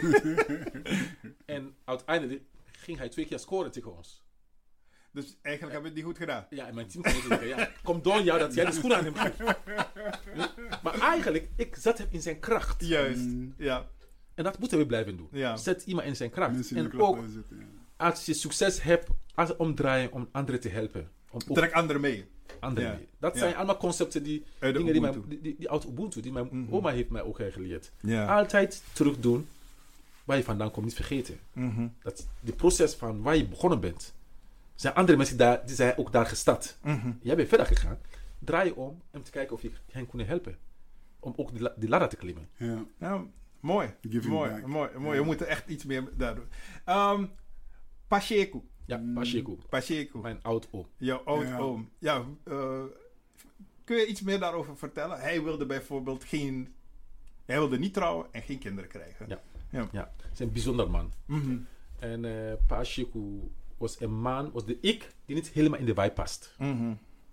En uiteindelijk ging hij twee keer scoren tegen ons. Dus eigenlijk heb je het niet goed gedaan. Ja, en mijn team kon zeggen, ja, kom door jou dat jij de schoen aan hem geeft. Maar eigenlijk, ik zet hem in zijn kracht. Juist. Ja. En dat moeten we blijven doen. Ja. Zet iemand in zijn kracht. Mensen in de En klap ook laten zitten, ja. als je succes hebt, als omdraaien om anderen te helpen. Om ook Trek anderen mee. anderen Ja. mee. Dat Ja. zijn allemaal concepten die, Uit de dingen die, mijn, Ubuntu. die, die, die uit Ubuntu, die mijn Mhm. oma heeft mij ook uh, geleerd. Ja. Altijd terug doen waar je vandaan komt, niet vergeten. Mhm. Dat de proces van waar je begonnen bent. Er zijn andere mensen daar, die zijn ook daar gestart. Mhm. Jij bent verder gegaan. Draai je om om te kijken of je hen kon helpen. Om ook die, la- die ladder te klimmen. Ja. Nou, mooi. Giving Mooi, back. mooi, mooi. Ja. We moeten echt iets meer daar doen. Um, Pacheco. Ja, Pacheco. Pacheco. Mijn oud-oom. Jouw oud-oom. Ja, Ja. uh, kun je iets meer daarover vertellen? Hij wilde bijvoorbeeld geen... Hij wilde niet trouwen en geen kinderen krijgen. Ja. Ja. Ja, hij is een bijzonder man. Mhm. En uh, Pacheco was een man, was de ik, die niet helemaal in de wijk past. Mhm.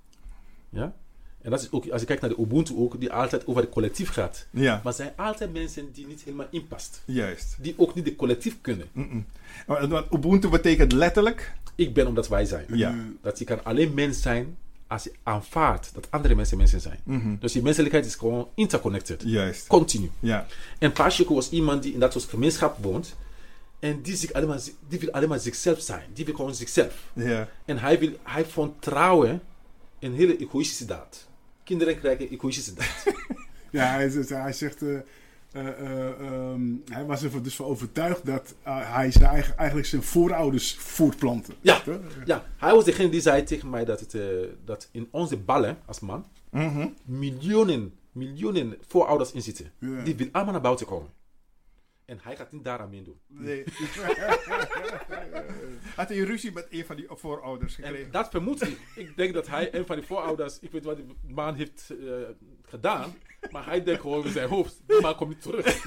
Ja? En dat is ook, als je kijkt naar de Ubuntu ook, die altijd over het collectief gaat. Ja, Maar er zijn altijd mensen die niet helemaal inpast. juist. Die ook niet de collectief kunnen. Mm-mm. Maar- want Ubuntu betekent letterlijk... Ik ben omdat wij zijn. Ja. Dat je kan alleen mens zijn als je aanvaardt dat andere mensen mensen zijn. Mhm. Dus die menselijkheid is gewoon interconnected. Juist. Continu. Ja. En Pacheco was iemand die in dat soort gemeenschap woont. En die, zich alleen maar, die wil alleen maar zichzelf zijn. Die wil gewoon zichzelf. Ja. En hij, wil, hij vond trouwen een hele egoïstische daad. Kinderen krijgen egoïstische daad. Ja, hij, zegt- hij zegt... eh, eh, eh, ehm, hij was er dus van overtuigd dat eh, hij zijn eigen, eigenlijk zijn voorouders voortplanten. Ja. Toch? Ja, hij was degene die zei tegen mij dat, het, uh, dat in onze ballen als man Mhm. miljoenen, miljoenen voorouders in zitten. Ja. Die willen allemaal naar buiten komen. En hij gaat niet daaraan meedoen. Nee. Had hij ruzie met een van die voorouders gekregen? En dat vermoed ik. Ik denk dat hij een van die voorouders, ik weet wat die man heeft uh, gedaan, maar hij denkt gewoon in zijn hoofd, die man komt niet terug.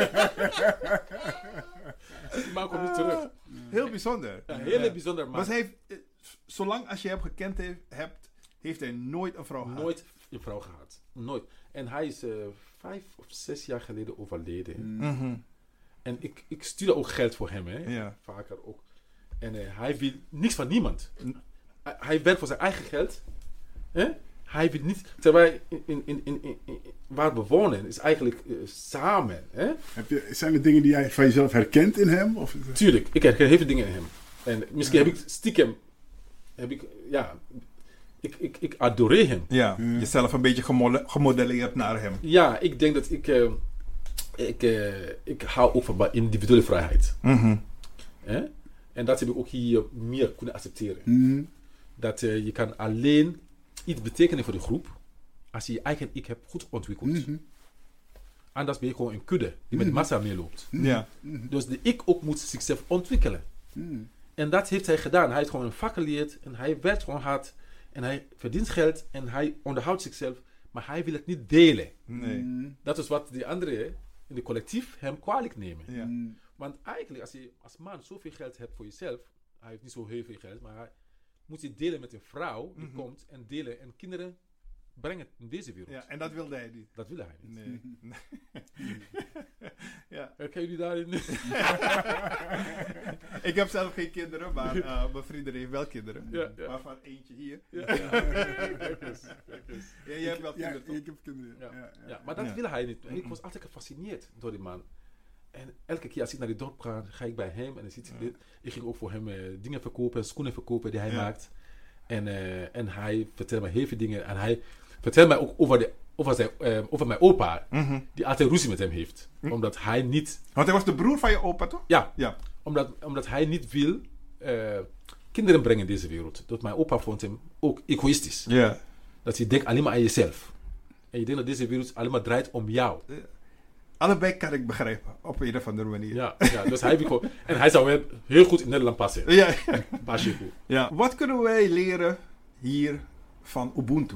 Die man komt niet terug. Heel bijzonder. Een hele Ja. bijzonder man. Maar hij heeft, eh, zolang als je hem gekend heeft, hebt, heeft hij nooit een vrouw gehad. Nooit een vrouw gehad. Nooit. En hij is uh, vijf of zes jaar geleden overleden. Mhm. En ik, ik stuurde ook geld voor hem, hè. Ja. Vaker ook. En uh, hij wil niks van niemand. Hij, hij werkt voor zijn eigen geld. Hè? Hij wil niet... Terwijl in, in, in, in, in- in- waar we wonen is eigenlijk uh, samen. Hè? Heb je, zijn er dingen die jij van jezelf herkent in hem? Of, Tuurlijk, ik herken heel veel dingen in hem. En misschien heb ik stiekem... Heb ik, ja... Ik, ik, ik adoreer hem. Ja, Ja. jezelf een beetje gemole- gemodelleerd naar hem. Ja, ik denk dat ik... uh, ik, uh, ik hou ook van individuele vrijheid. Mhm. Hè? En dat heb ik ook hier meer kunnen accepteren. Mhm. Dat uh, je kan alleen iets betekenen voor de groep als je je eigen ik hebt goed ontwikkeld. Mhm. Anders ben je gewoon een kudde die met massa meeloopt. Ja. Dus de ik ook moet zichzelf ontwikkelen. Mhm. En dat heeft hij gedaan. Hij heeft gewoon een vak geleerd en hij werkt gewoon hard en hij verdient geld en hij onderhoudt zichzelf, maar hij wil het niet delen. Nee. Mhm. Dat is wat die anderen in het collectief hem kwalijk nemen. Ja. Mhm. Want eigenlijk, als je als man zoveel geld hebt voor jezelf, hij heeft niet zo heel veel geld, maar hij moet je delen met een vrouw die Mhm. komt en delen en kinderen brengen in deze wereld. Ja, en dat wilde hij niet. Dat wil hij niet. Nee. Ja. Herken jullie daarin? Ik heb zelf geen kinderen, maar uh, mijn vrienden heeft wel kinderen. Ja, ja. Waarvan eentje hier. Ja. Kijk eens, kijk eens. Ja, jij hebt wel Ja, kinderen, toch? ik heb kinderen. Ja. Ja, ja. Ja, maar dat Ja. wil hij niet. En ik was altijd gefascineerd door die man. En elke keer als ik naar die dorp ga, ga ik bij hem en dan ziet hij dit. Ik ging ook voor hem uh, dingen verkopen, schoenen verkopen die hij Ja. maakt. En, uh, en hij vertelt mij heel veel dingen. En hij vertelt mij ook over, de, over, zijn, uh, over mijn opa, Mhm. die altijd ruzie met hem heeft. Hm. Omdat hij niet... Want hij was de broer van je opa, toch? Ja, Ja. omdat, omdat hij niet wil uh, kinderen brengen in deze wereld. Dat mijn opa vond hem ook egoïstisch. Ja. Dat je denkt alleen maar aan jezelf. En je denkt dat deze wereld alleen maar draait om jou. Allebei kan ik begrijpen, op een of andere manier. Ja, ja dus hij, heeft gewoon- en hij zou wel heel goed in Nederland passen. Ja, ja. Pas je goed. Ja. Wat kunnen wij leren hier van Ubuntu?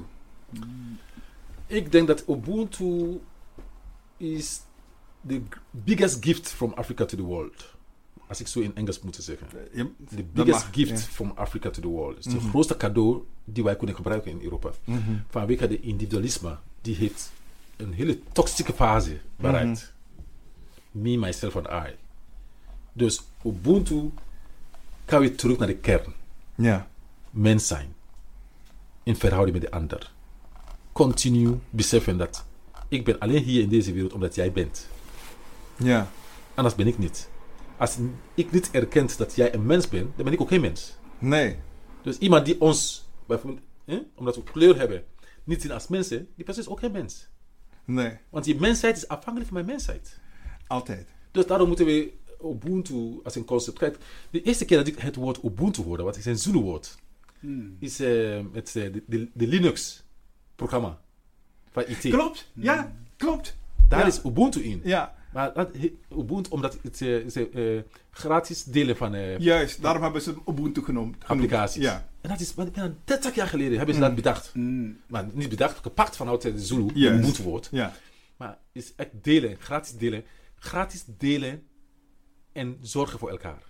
Ik denk dat Ubuntu is the biggest gift from Africa to the world. Als ik zo in Engels moet zeggen. Ja, The dat biggest mag, gift ja. from Africa to the world. Het is Mhm. het grootste cadeau die wij kunnen gebruiken in Europa. Mhm. Vanwege de individualisme, die heeft een hele toxische fase bereikt. Me, myself and I. Dus Ubuntu kan weer terug naar de kern. Ja. Mens zijn. In verhouding met de ander. Continu beseffen dat ik ben alleen hier in deze wereld omdat jij bent. Ja. Anders ben ik niet. Als ik niet erkent dat jij een mens bent, dan ben ik ook geen mens. Nee. Dus iemand die ons, bijvoorbeeld, eh, omdat we kleur hebben, niet zien als mensen, die persoon is ook geen mens. Nee. Want die mensheid is afhankelijk van mijn mensheid. Altijd. Dus daarom moeten we Ubuntu als een concept. Kijk, de eerste keer dat ik het woord Ubuntu hoorde, wat is een Zulu woord, Hmm. is uh, het, uh, de, de, de Linux-programma van I T. Klopt. Ja, klopt. Daar Ja. is Ubuntu in. Ja, Maar dat, Ubuntu, omdat het uh, is een uh, gratis delen van uh, juist. Daarom hebben ze het Ubuntu genoemd. genoemd. applicaties. Ja. En dat is bijna dertig jaar geleden hebben ze dat bedacht. Hmm. Maar niet bedacht, gepakt vanuit de Zulu, het Juist. Ubuntu-woord. Ja. Maar het is echt delen, gratis delen. Gratis delen en zorgen voor elkaar.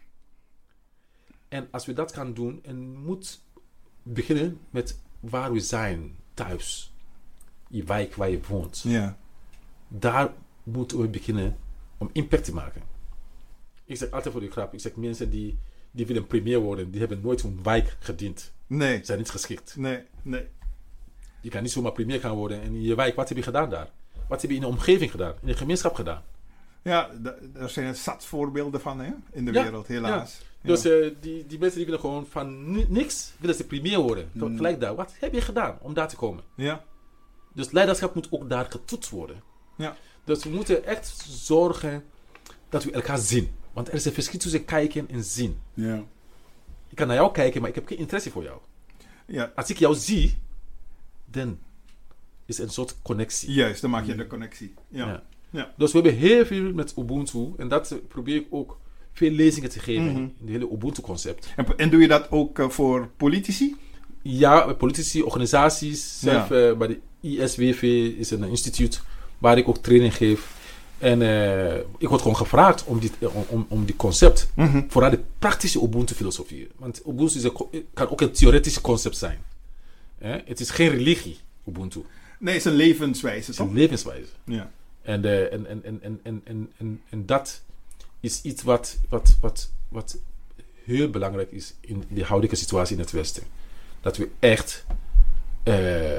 En als we dat gaan doen, en moet beginnen met waar we zijn, thuis. Je wijk waar je woont. Ja. Daar moeten we beginnen om impact te maken. Ik zeg altijd voor de grap, ik zeg mensen die, die willen premier worden, die hebben nooit hun wijk gediend. Nee. Ze zijn niet geschikt. Nee. Nee. Je kan niet zomaar premier gaan worden en in je wijk, wat heb je gedaan daar? Wat heb je in de omgeving gedaan? In de gemeenschap gedaan? Ja, d- er zijn er zat voorbeelden van hè, in de Ja, wereld, helaas. Ja. Dus eh, die, die mensen die willen gewoon van ni- niks, willen ze premier worden. Mm. Gelijk daar. Wat heb je gedaan om daar te komen? Ja. Dus leiderschap moet ook daar getoetst worden. Ja. Dus we moeten echt zorgen dat we elkaar zien. Want er is een verschil tussen kijken en zien. Ja. Ik kan naar jou kijken, maar ik heb geen interesse voor jou. Ja. Als ik jou zie, dan is er een soort connectie. Juist, dan maak je de connectie. Ja. Ja. Ja. Dus we hebben heel veel met Ubuntu. En dat eh, probeer ik ook veel lezingen te geven Mhm. in het hele Ubuntu-concept. En, en doe je dat ook uh, voor politici? Ja, politici, organisaties. Zelf Ja. eh, bij de I S W V is een instituut waar ik ook training geef. En eh, ik word gewoon gevraagd om dit, om, om, om die concept, Mhm. vooral de praktische Ubuntu-filosofie. Want Ubuntu is een, co- kan ook een theoretisch concept zijn. Eh, Het is geen religie, Ubuntu. Nee, het is een levenswijze, Het is toch? een levenswijze. Ja. En, eh, en, en, en, en, en, en, en, en dat is iets wat, wat, wat, wat heel belangrijk is in de huidige situatie in het Westen. Dat we echt eh,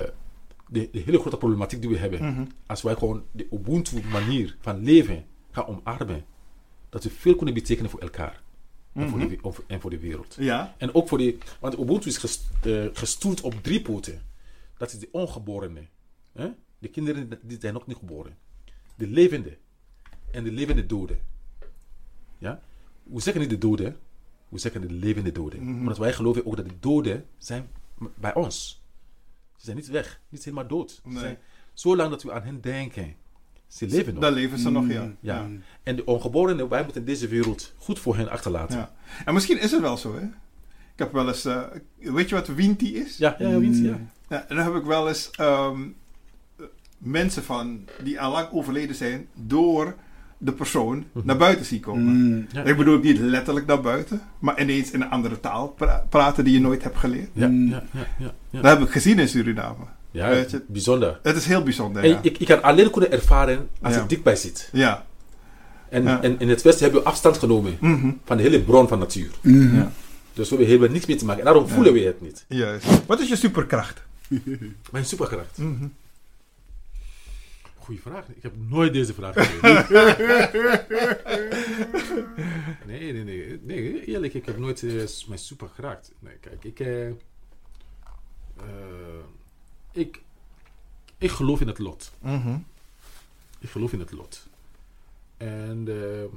de, de hele grote problematiek die we hebben, Mhm. als wij gewoon de Ubuntu-manier van leven gaan omarmen, dat we veel kunnen betekenen voor elkaar en, voor de, we- of- en voor de wereld. Ja. En ook voor de, want Ubuntu is gest, eh, gestoeld op drie poten. Dat is de ongeborene, hè? De kinderen die zijn nog niet geboren, de levende en de levende doden. Ja? We zeggen niet de doden, we zeggen de levende doden. Mhm. Omdat wij geloven ook dat de doden zijn m- bij ons. Ze zijn niet weg, niet helemaal dood. Ze Nee. zijn, zolang dat we aan hen denken, ze leven nog. Daar leven ze nog, ja. Mm. Ja. En de ongeborenen, wij moeten deze wereld goed voor hen achterlaten. Ja. En misschien is het wel zo, hè? Ik heb wel eens... uh, weet je wat Winti is? Ja, ja, ja, Winti, ja. Ja, en dan heb ik wel eens um, mensen van die al lang overleden zijn door de persoon Mhm. naar buiten zien komen. Mm. Ja. Ik bedoel niet letterlijk naar buiten, maar ineens in een andere taal pra- praten die je nooit hebt geleerd. Ja, Mm. ja, ja, ja, ja. Dat heb ik gezien in Suriname. Ja, Weet je- bijzonder. Het is heel bijzonder, En ja. ik, ik kan alleen kunnen ervaren als Ja. ik dichtbij zit. Ja. En, Ja. en in het Westen hebben we afstand genomen Mhm. van de hele bron van natuur. Mm. Ja. Dus we hebben helemaal niets meer te maken. En daarom Ja. voelen we het niet. Juist. Wat is je superkracht? Mijn superkracht. Mhm. Goeie vraag. Ik heb nooit deze vraag gekregen. nee, nee, nee, nee. Eerlijk, ik heb nooit eh, mijn superkracht. Nee, kijk, ik, eh, eh, ik, ik geloof in het lot. Mhm. Ik geloof in het lot. En ehm,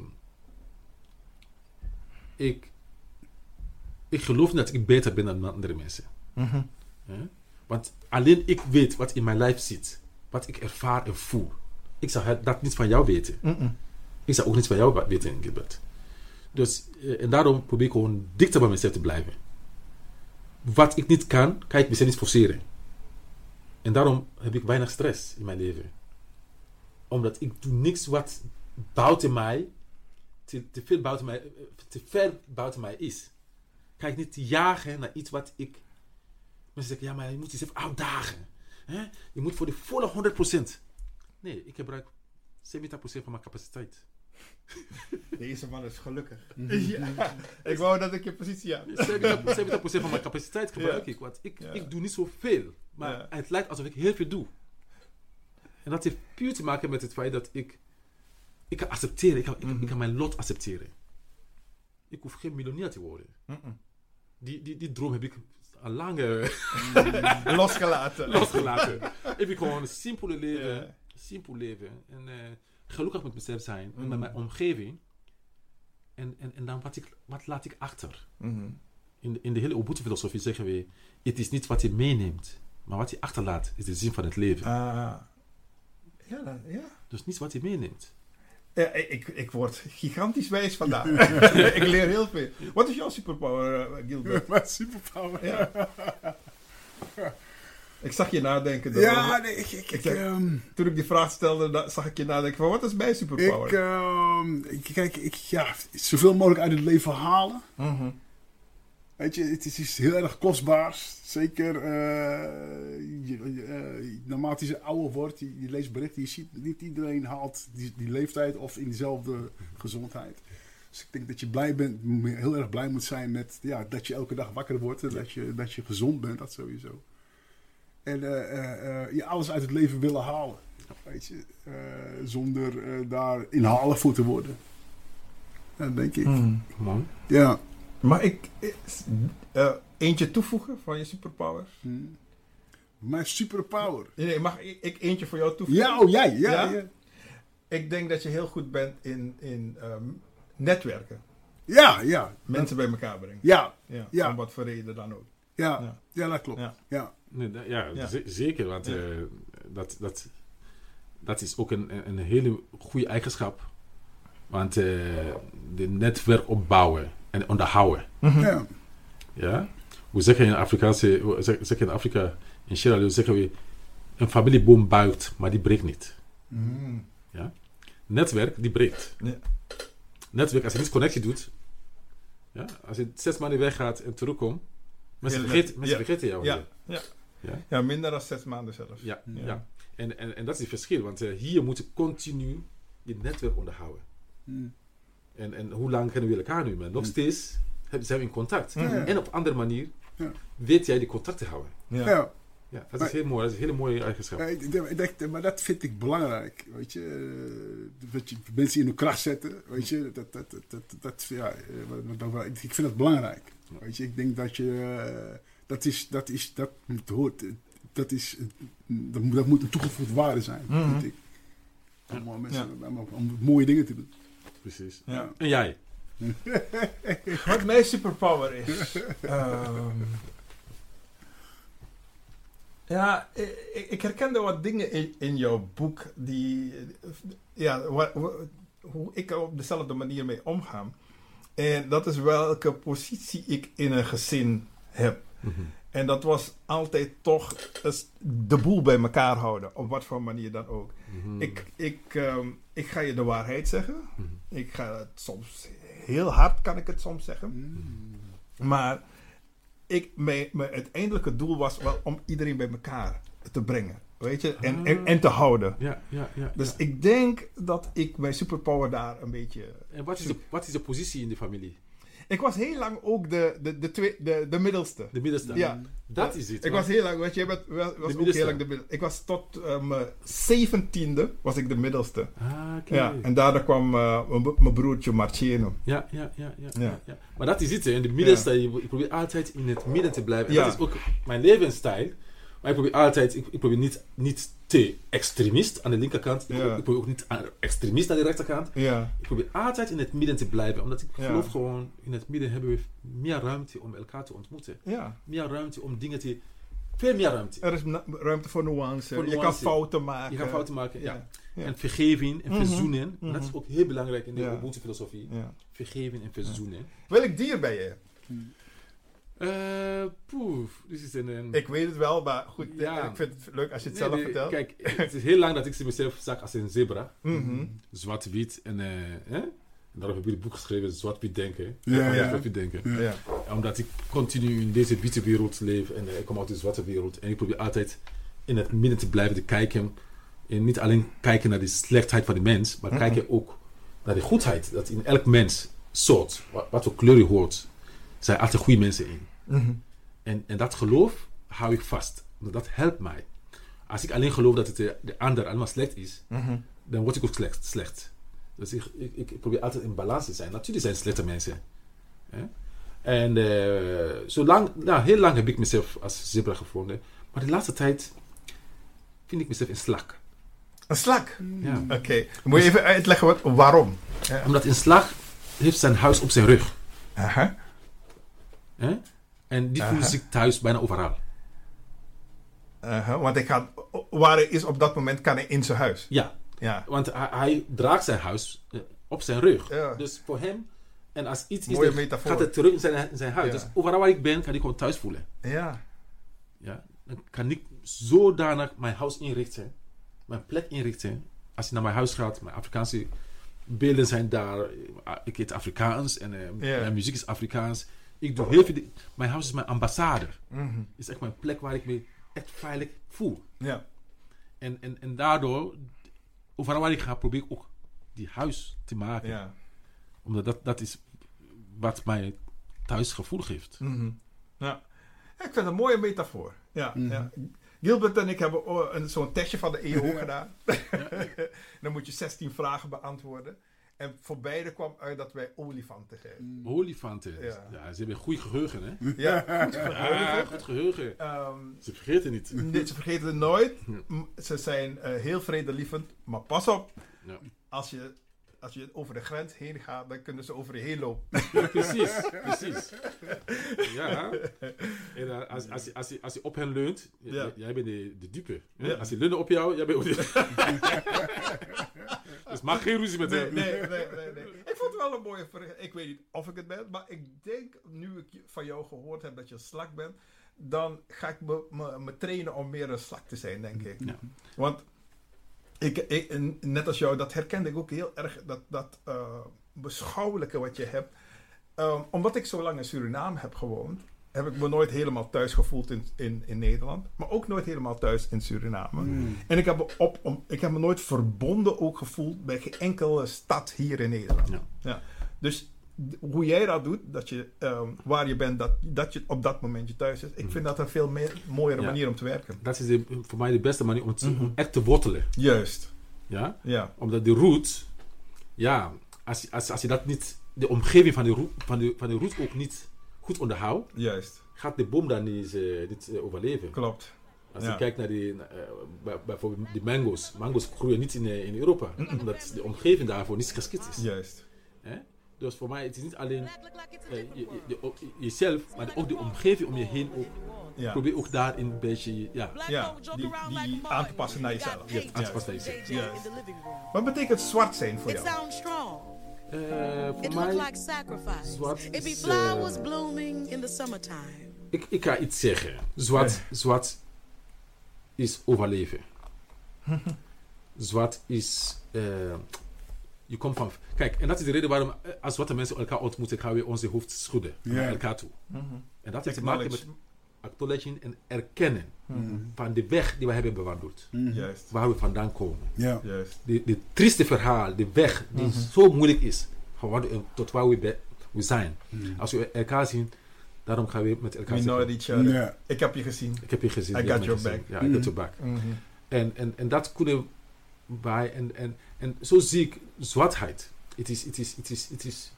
ik, ik geloof niet dat ik beter ben dan andere mensen. Mhm. Hè? Want alleen ik weet wat in mijn lijf zit. Wat ik ervaar en voel. Ik zou dat niet van jou weten. Mm-mm. Ik zou ook niet van jou weten, Gilbert. Dus, uh, en daarom probeer ik gewoon dichter bij mezelf te blijven. Wat ik niet kan, kan ik mezelf niet forceren. En daarom heb ik weinig stress in mijn leven. Omdat ik doe niks wat buiten mij, te, te, veel buiten mij, te ver buiten mij is. Ga ik niet jagen naar iets wat ik... Mensen zeggen, ja, maar je moet jezelf uitdagen. Hè? Je moet voor de volle honderd procent. Nee, ik gebruik zeventig procent van mijn capaciteit. Deze man is gelukkig. Ja. Ik wou dat ik je positie had. zeventig procent van mijn capaciteit gebruik ja. ik. Want ik, ja. ik doe niet zoveel. Maar ja. het lijkt alsof ik heel veel doe. En dat heeft puur te maken met het feit dat ik... Ik kan accepteren. Ik kan, mm-hmm. ik, ik kan mijn lot accepteren. Ik hoef geen miljonair te worden. Mm-mm. Die, die, die droom heb ik al lang... Uh, losgelaten. losgelaten. Ik wil gewoon een simpele leven. Ja. Simpel leven. En uh, gelukkig met mezelf zijn. Mm-hmm. En met mijn omgeving. En, en, en dan wat, ik, wat laat ik achter? Mm-hmm. In de, in de hele Ubuntu-filosofie zeggen we... Het is niet wat je meeneemt. Maar wat je achterlaat is de zin van het leven. Uh, ja, dat, ja. Dus niet wat je meeneemt. Ja, ik, ik word gigantisch wijs vandaag. Ik leer heel veel. Wat is jouw superpower, uh, Gilbert? Mijn superpower? Ja. Ik zag je nadenken. Door. Ja, nee, ik... ik, ik ik um, toen ik die vraag stelde, da, zag ik je nadenken van, wat is mijn superpower? Ik, um, ik kijk, ik, ja, zoveel mogelijk uit het leven halen. Mm-hmm. Weet je, het is iets heel erg kostbaars. Zeker uh, je, uh, naarmate je ouder wordt, je, je leest berichten, je ziet niet iedereen haalt die, die leeftijd of in dezelfde gezondheid. Dus ik denk dat je blij bent, heel erg blij moet zijn met ja, dat je elke dag wakker wordt en dat je, dat je gezond bent, dat sowieso. En uh, uh, uh, je alles uit het leven willen halen. Weet je, uh, zonder uh, daar inhalig voor te worden. Dat denk ik. Mm. Man. Ja. Mag ik uh, eentje toevoegen van je superpowers? Hmm. Mijn superpower? Nee, nee, mag ik, ik eentje voor jou toevoegen? Ja, oh jij. Ja, ja? ja. Ik denk dat je heel goed bent in, in um, netwerken. Ja, ja. Mensen bij elkaar brengen. Ja. Ja, ja. om wat voor reden dan ook. Ja, ja. ja dat klopt. Ja. Ja. Nee, da, ja, ja. Z- zeker. Want ja. uh, dat, dat, dat is ook een, een hele goede eigenschap. Want uh, de netwerk opbouwen en onderhouden. Mm-hmm. Ja. Ja? We zeggen in Afrikaanse, zeggen in Afrika, in Sierra Leone zeggen we, een familieboom buigt, maar die breekt niet. Mm. Ja? Netwerk, die breekt. Ja. Netwerk, als je niet connectie doet, ja? Als je zes maanden weggaat en terugkomt, mensen, vergeten, mensen ja. vergeten jou. Ja. Ja. Ja? ja, minder dan zes maanden zelfs. Ja, ja. ja. En, en, en dat is het verschil, want uh, hier moet je continu je netwerk onderhouden. Hmm. En, en hoe lang kennen we elkaar nu? Maar nog hmm. steeds zijn we in contact. Ja. En op een andere manier ja. weet jij die contact te houden. Ja. ja. Ja, dat is heel mooi. Dat is een hele mooie eigenschap. Ja, ik, ik, maar dat vind ik belangrijk. Weet je, uh, dat je mensen in hun kracht zetten. Weet je, dat, dat, dat, dat, dat ja, uh, ik vind dat belangrijk. Weet je, ik denk dat je, uh, dat is, dat is, dat hoort, dat is, dat, dat moet een toegevoegde waarde zijn, mm-hmm. vind ik. Om, ja. mensen, om, om, om mooie dingen te doen. Precies. Ja. Ja. En jij? Wat mijn superpower is. um, ja, ik, ik herkende wat dingen in, in jouw boek die, ja, wa, wa, hoe ik er op dezelfde manier mee omga. En dat is welke positie ik in een gezin heb. Mm-hmm. En dat was altijd toch de boel bij elkaar houden. Op wat voor manier dan ook. Mm-hmm. Ik, ik, um, ik ga je de waarheid zeggen. Mm-hmm. Ik ga het soms heel hard, kan ik het soms zeggen. Mm-hmm. Maar ik, mijn, mijn uiteindelijke doel was wel om iedereen bij elkaar te brengen. Weet je? En, ah. en, en te houden. Ja, ja, ja, dus ja. ik denk dat ik mijn superpower daar een beetje... En wat is de, wat is de positie in de familie? Ik was heel lang ook de, de, de, twee, de, de middelste. De middelste? Ja. Dat is het. Ik was heel lang, want jij bent, was ook heel lang de middelste. Ik was tot uh, mijn zeventiende was ik de middelste. Ah, okay. Ja, en daarna kwam uh, mijn broertje Marciano. Ja, ja, ja, ja, ja. ja, ja. Maar dat is het, hè. In de middelste, ja. je, je probeert altijd in het midden te blijven. En ja. dat is ook mijn levensstijl. Maar ik probeer altijd, ik, ik probeer niet, niet te extremist aan de linkerkant. Ik, ja. ik probeer ook niet extremist aan de rechterkant. Ja. Ik probeer altijd in het midden te blijven. Omdat ik ja. geloof gewoon, in het midden hebben we meer ruimte om elkaar te ontmoeten. Ja. Meer ruimte om dingen te veel meer ruimte. Er is na- ruimte voor nuance. Voor Je nuance. kan fouten maken. Je kan fouten maken, ja. Ja. Ja. En vergeving en Mhm. verzoenen. Mhm. Dat is ook heel belangrijk in de Ja. Ubuntu-filosofie. Ja. Vergeven en verzoenen. Welk dier ben je? Eh, poef, dit is een... een Ik weet het wel, maar goed, Ja. ik vind het leuk als je het Nee, zelf nee, vertelt. Kijk, het is heel lang dat ik mezelf zag als een zebra. Mhm. Zwart-wit. En, eh, hè? en daarom heb ik het boek geschreven, Zwart-wit denken. Ja, ja. Zwart-wit denken. Ja. Omdat ik continu in deze witte wereld leef. En eh, ik kom uit de zwarte wereld. En ik probeer altijd in het midden te blijven te kijken. En niet alleen kijken naar de slechtheid van de mens. Maar Mhm. kijken ook naar de goedheid. Dat in elk mens soort, wat, wat voor kleur je hoort, zijn altijd goede mensen in. Mhm. En, en dat geloof hou ik vast. Want dat helpt mij. Als ik alleen geloof dat het de, de ander allemaal slecht is, Mhm. dan word ik ook slecht. slecht. Dus ik, ik, ik probeer altijd in balans te zijn. Natuurlijk zijn er slechte mensen. Hè? En uh, zolang, nou, heel lang heb ik mezelf als zebra gevonden. Maar de laatste tijd vind ik mezelf een slak. Een slak? Ja. Oké. Okay. Moet je even uitleggen wat, waarom? Ja. Omdat een slak heeft zijn huis op zijn rug. Aha. Hè? En die Aha. voelt zich thuis bijna overal. Uh-huh. Want hij gaat, waar hij is op dat moment, kan hij in zijn huis. Ja, Ja. want hij, hij draagt zijn huis uh, op zijn rug. Ja. Dus voor hem, en als iets Mooie is, metafoor. gaat het terug in zijn, in zijn huis. Ja. Dus overal waar ik ben, kan ik gewoon thuis voelen. Ja. Ja? Dan kan ik zodanig mijn huis inrichten, mijn plek inrichten. Als je naar mijn huis gaat, mijn Afrikaanse beelden zijn daar. Ik eet Afrikaans en uh, Ja. mijn muziek is Afrikaans. Ik doe heel veel. di- Mijn huis is mijn ambassade. Mhm. Het is echt mijn plek waar ik me echt veilig voel. Ja. En, en, en daardoor, overal waar ik ga, probeer ik ook die huis te maken. Ja. Omdat dat, dat is wat mij thuisgevoel geeft. Mhm. Ja. Ja, ik vind het een mooie metafoor. Ja, ja. Gilbert en ik hebben o- een, zo'n testje van de E O gedaan. Dan moet je zestien vragen beantwoorden. En voor beide kwam uit dat wij olifanten zijn. Olifanten. Ja. Ja. ze hebben een goed geheugen, hè? Ja, goed Ja, geheugen. goed geheugen. Ehm, Ze vergeten niet. nee, ze vergeten het nooit. M- Ze zijn eh, heel vredelievend. Maar pas op, Ja. als je, als je over de grens heen gaat, dan kunnen ze over je heen lopen. Precies, precies. Ja. En uh, als, als, je, als, je, als je op hen leunt, j- Ja. j- jij bent de, de dupe. hè? Ja. Als je leunt op jou, jij bent ook de... Dus maak geen ruzie met Nee, hem. nee, nee, nee, nee. Ik vond het wel een mooie vergelijking. Ik weet niet of ik het ben, maar ik denk, nu ik van jou gehoord heb dat je een slak bent, dan ga ik me, me, me trainen om meer een slak te zijn, denk ik. Ja. Want ik, ik, en net als jou, dat herkende ik ook heel erg, dat, dat uh, beschouwelijke wat je hebt. Um, omdat ik zo lang in Suriname heb gewoond, heb ik me nooit helemaal thuis gevoeld in, in, in Nederland. Maar ook nooit helemaal thuis in Suriname. Mm. En ik heb, me op, om, ik heb me nooit verbonden ook gevoeld bij geen enkele stad hier in Nederland. Ja. Ja. Dus d- hoe jij dat doet, dat je, um, waar je bent, dat, dat je op dat moment je thuis is. Ik vind dat een veel meer, mooiere Ja. manier om te werken. Dat is de, voor mij de beste manier om, te, Mhm. om echt te wortelen. Juist. Ja? Ja. Omdat de root, ja, als, je- als, als je dat niet, de omgeving van de root, van de, van de root ook niet goed onderhoudt, Juist. gaat de boom dan niet, uh, niet uh, overleven. Klopt. Als Ja. je kijkt naar die, uh, bij- bijvoorbeeld de mango's. Mango's groeien niet in, uh, in Europa. Omdat de omgeving daarvoor niet geschikt is. Juist. Hè? Dus voor mij het is niet alleen uh, je, je, de- o- jezelf, maar ook de omgeving om je heen. Ook, Ja. probeer ook daarin een beetje, ja, Ja, die, die aan te passen naar jezelf. Ja, aan te passen naar jezelf. Juist. Wat betekent zwart zijn voor It jou? sounds strong. Uh, voor It mij, looked like sacrifice. zwart It be is, flowers uh, blooming in the summertime. ik, ik ga iets zeggen. Zwart, Eh. zwart is overleven. Zwart is... uh, je komt van... Kijk, en dat is de reden waarom eh, als zwarte mensen elkaar ontmoeten, gaan we onze hoofd schudden Ja. naar elkaar toe. Mhm. En dat heeft te maken met Acknowledge. acknowledging en erkennen Mhm. van de weg die we hebben bewandeld. Mhm. Juist. Waar we vandaan komen. Ja. Juist. De, de trieste verhaal, de weg die Mhm. zo moeilijk is, van waar we- tot waar we, be- we zijn. Mhm. Als we elkaar zien, daarom gaan we met elkaar We know zeggen, each other. Ja. Ik heb je gezien. ik heb je gezien. I je got hebt me your gezien. back. Ja, I got Mhm. your back. Mhm. En, en, en dat kunnen wij, en, en, en zo zie ik zwartheid. Het is, het is, het is, het is,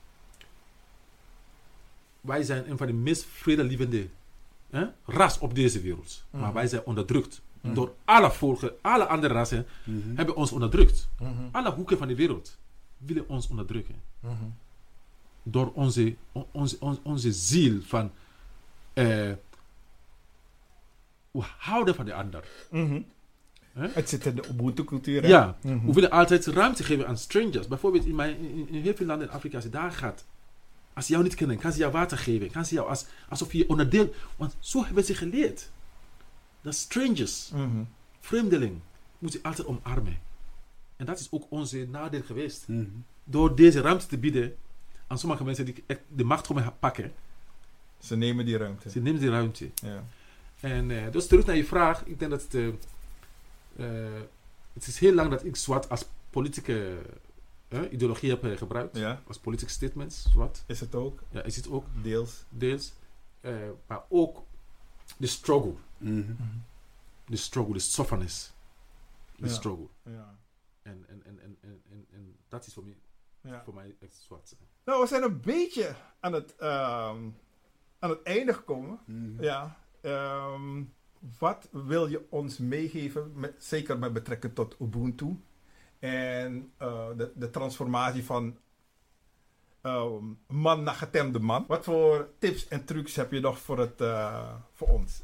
wij zijn een van de meest vredelievende hè, ras op deze wereld. Mhm. Maar wij zijn onderdrukt. Mhm. Door alle volken, alle andere rassen Mhm. hebben ons onderdrukt. Mhm. Alle hoeken van de wereld willen ons onderdrukken. Mhm. Door onze, on- onze, on- onze ziel van eh, we houden van de ander. Mhm. Hè? Het zit in de Ubuntu-cultuur. hè? Ja, Mhm. we willen altijd ruimte geven aan strangers. Bijvoorbeeld in, mijn, in, in heel veel landen in Afrika, als je daar gaat, als ze jou niet kennen, kan ze jou water geven. Kan ze jou als, alsof je onderdeel... Want zo hebben ze geleerd. Dat strangers, Mhm. vreemdeling, moet je altijd omarmen. En dat is ook onze nadeel geweest. Mhm. Door deze ruimte te bieden aan sommige mensen die echt de macht gewoon gaan pakken. Ze nemen die ruimte. Ze nemen die ruimte. Ja. En uh, dus terug naar je vraag. Ik denk dat het... Uh, uh, het is heel lang dat ik zwart als politieke uh, ideologie heb uh, gebruikt. Ja. Als politieke statements, zwart. Is het ook? Ja, is het ook Deels. deels. Uh, maar ook de struggle. Mhm. De struggle, de softness. De Ja. struggle. Ja. En, en, en, en, en, en, en dat is voor mij, Ja. voor mij echt zwart. Nou, we zijn een beetje aan het, ehm, aan het einde gekomen. Mhm. Ja. Ehm, wat wil je ons meegeven, met, zeker met betrekking tot Ubuntu en uh, de, de transformatie van ehm, man naar getemde man? Wat voor tips en trucs heb je nog voor, het, uh, voor ons?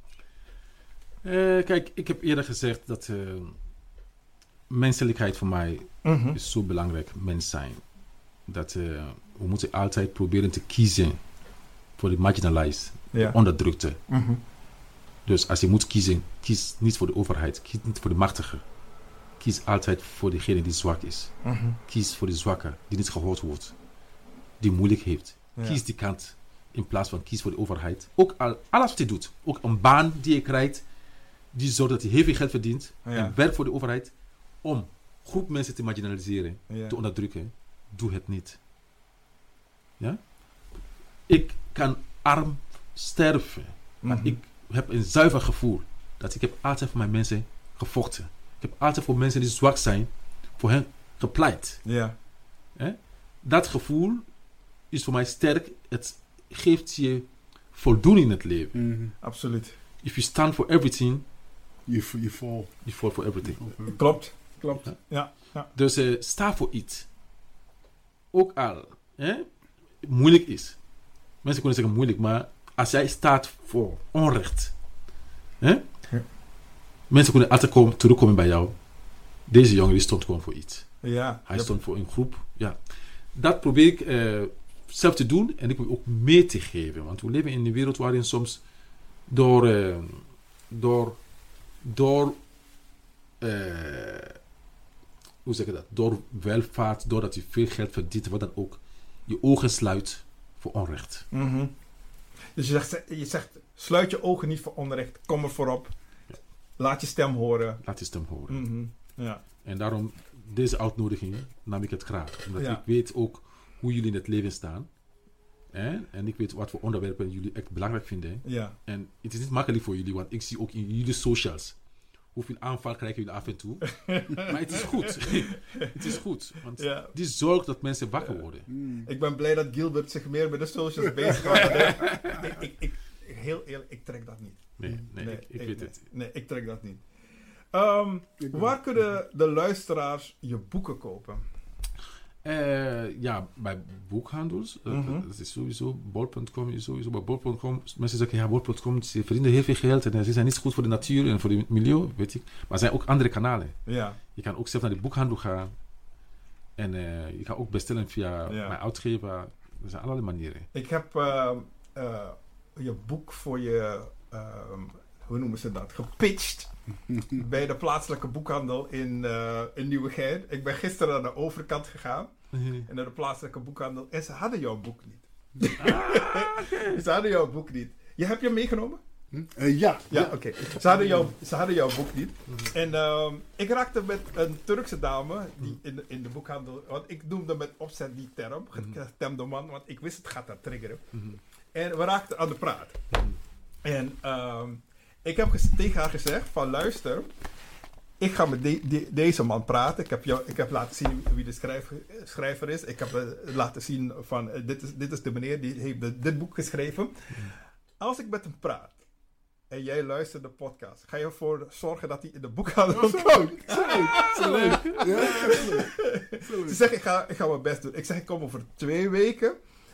Uh, kijk, ik heb eerder gezegd dat uh, menselijkheid voor mij Mhm. is zo belangrijk, mens zijn. Dat uh, we moeten altijd proberen te kiezen voor de marginalized, Ja. de onderdrukte. Mhm. Dus als je moet kiezen, kies niet voor de overheid, kies niet voor de machtige. Kies altijd voor degene die zwak is. Mhm. Kies voor de zwakke, die niet gehoord wordt, die moeilijk heeft. Ja. Kies die kant in plaats van kies voor de overheid. Ook al, alles wat je doet, ook een baan die je krijgt, die zorgt dat je heel veel geld verdient Ja. en werkt voor de overheid om groep mensen te marginaliseren, Ja. te onderdrukken. Doe het niet. Ja? Ik kan arm sterven, maar Mhm. ik heb een zuiver gevoel dat ik heb altijd voor mijn mensen gevochten. Ik heb altijd voor mensen die zwak zijn, voor hen gepleit. Ja. Hè? Dat gevoel is voor mij sterk. Het geeft je voldoening in het leven. Mhm. Absoluut. If you stand for everything, Je, je fall. you fall for everything. Klopt. Klopt. Ja. Ja. Ja. Dus uh, sta voor iets. Ook al hè, moeilijk is. Mensen kunnen zeggen moeilijk, maar als jij staat voor onrecht, hè, Ja. mensen kunnen altijd komen, terugkomen bij jou. Deze jongen die stond gewoon voor iets. Ja. Hij Ja. stond voor een groep. Ja. Dat probeer ik uh, zelf te doen en ik probeer ook mee te geven. Want we leven in een wereld waarin soms door, uh, door, door uh, hoe zeg je dat? Door welvaart, doordat je veel geld verdient, wat dan ook, je ogen sluit voor onrecht. Mhm. Dus je zegt, je zegt, sluit je ogen niet voor onrecht. Kom er voorop. Laat je stem horen. Laat je stem horen. Mhm. Ja. En daarom, deze uitnodiging nam ik het graag. Omdat Ja. ik weet ook hoe jullie in het leven staan. Hè? En ik weet wat voor onderwerpen jullie echt belangrijk vinden. Ja. En het is niet makkelijk voor jullie, want ik zie ook in jullie socials hoeveel aanval krijgen jullie af en toe. Maar het is goed. Het is goed. Want Ja. die zorgt dat mensen wakker worden. Mhm. Ik ben blij dat Gilbert zich meer met de socials bezig houdt. ik, ik, ik, heel eerlijk, ik trek dat niet. Nee, nee, ik, ik weet nee, het. Nee, ik trek dat niet. Ehm, Ik waar kunnen de luisteraars je boeken kopen? Uh, ja, bij boekhandels. Uh, Mhm. Dat is sowieso. bol punt com is sowieso. Bij bol punt com. Mensen zeggen ja, bol punt com. Ze verdienen heel veel geld en ze zijn niet goed voor de natuur en voor het milieu, weet ik. Maar er zijn ook andere kanalen. Ja. Je kan ook zelf naar de boekhandel gaan. En uh, je kan ook bestellen via Ja. mijn uitgever. Er zijn allerlei manieren. Ik heb ehm, eh, je boek voor je, ehm, hoe noemen ze dat, gepitcht bij de plaatselijke boekhandel in, eh, in Nieuwegein. Ik ben gisteren naar de overkant gegaan en naar de plaatselijke boekhandel en ze hadden jouw boek niet. Ze hadden jouw boek niet. Je hebt je meegenomen? Uh, ja. Ja, oké. Ze, hadden jouw- ze hadden jouw boek niet. En ehm, ik raakte met een Turkse dame die in, de, in de boekhandel... Want ik noemde met opzet die term, getemde man, want ik wist het gaat dat triggeren. En we raakten aan de praat. En ehm, ik heb ges- tegen haar gezegd van luister, ik ga met de- de- deze man praten. Ik heb, jou, ik heb laten zien wie de schrijver, schrijver is. Ik heb eh, laten zien van eh, dit, is, dit is de meneer die heeft de- dit boek geschreven. Als ik met hem praat en jij luistert de podcast, ga je ervoor zorgen dat hij in de boekhandel komt. Zo leuk. Ja, dat is leuk. Ze zeggen, ik ga, ik ga mijn best doen. Ik zeg, ik kom over twee weken.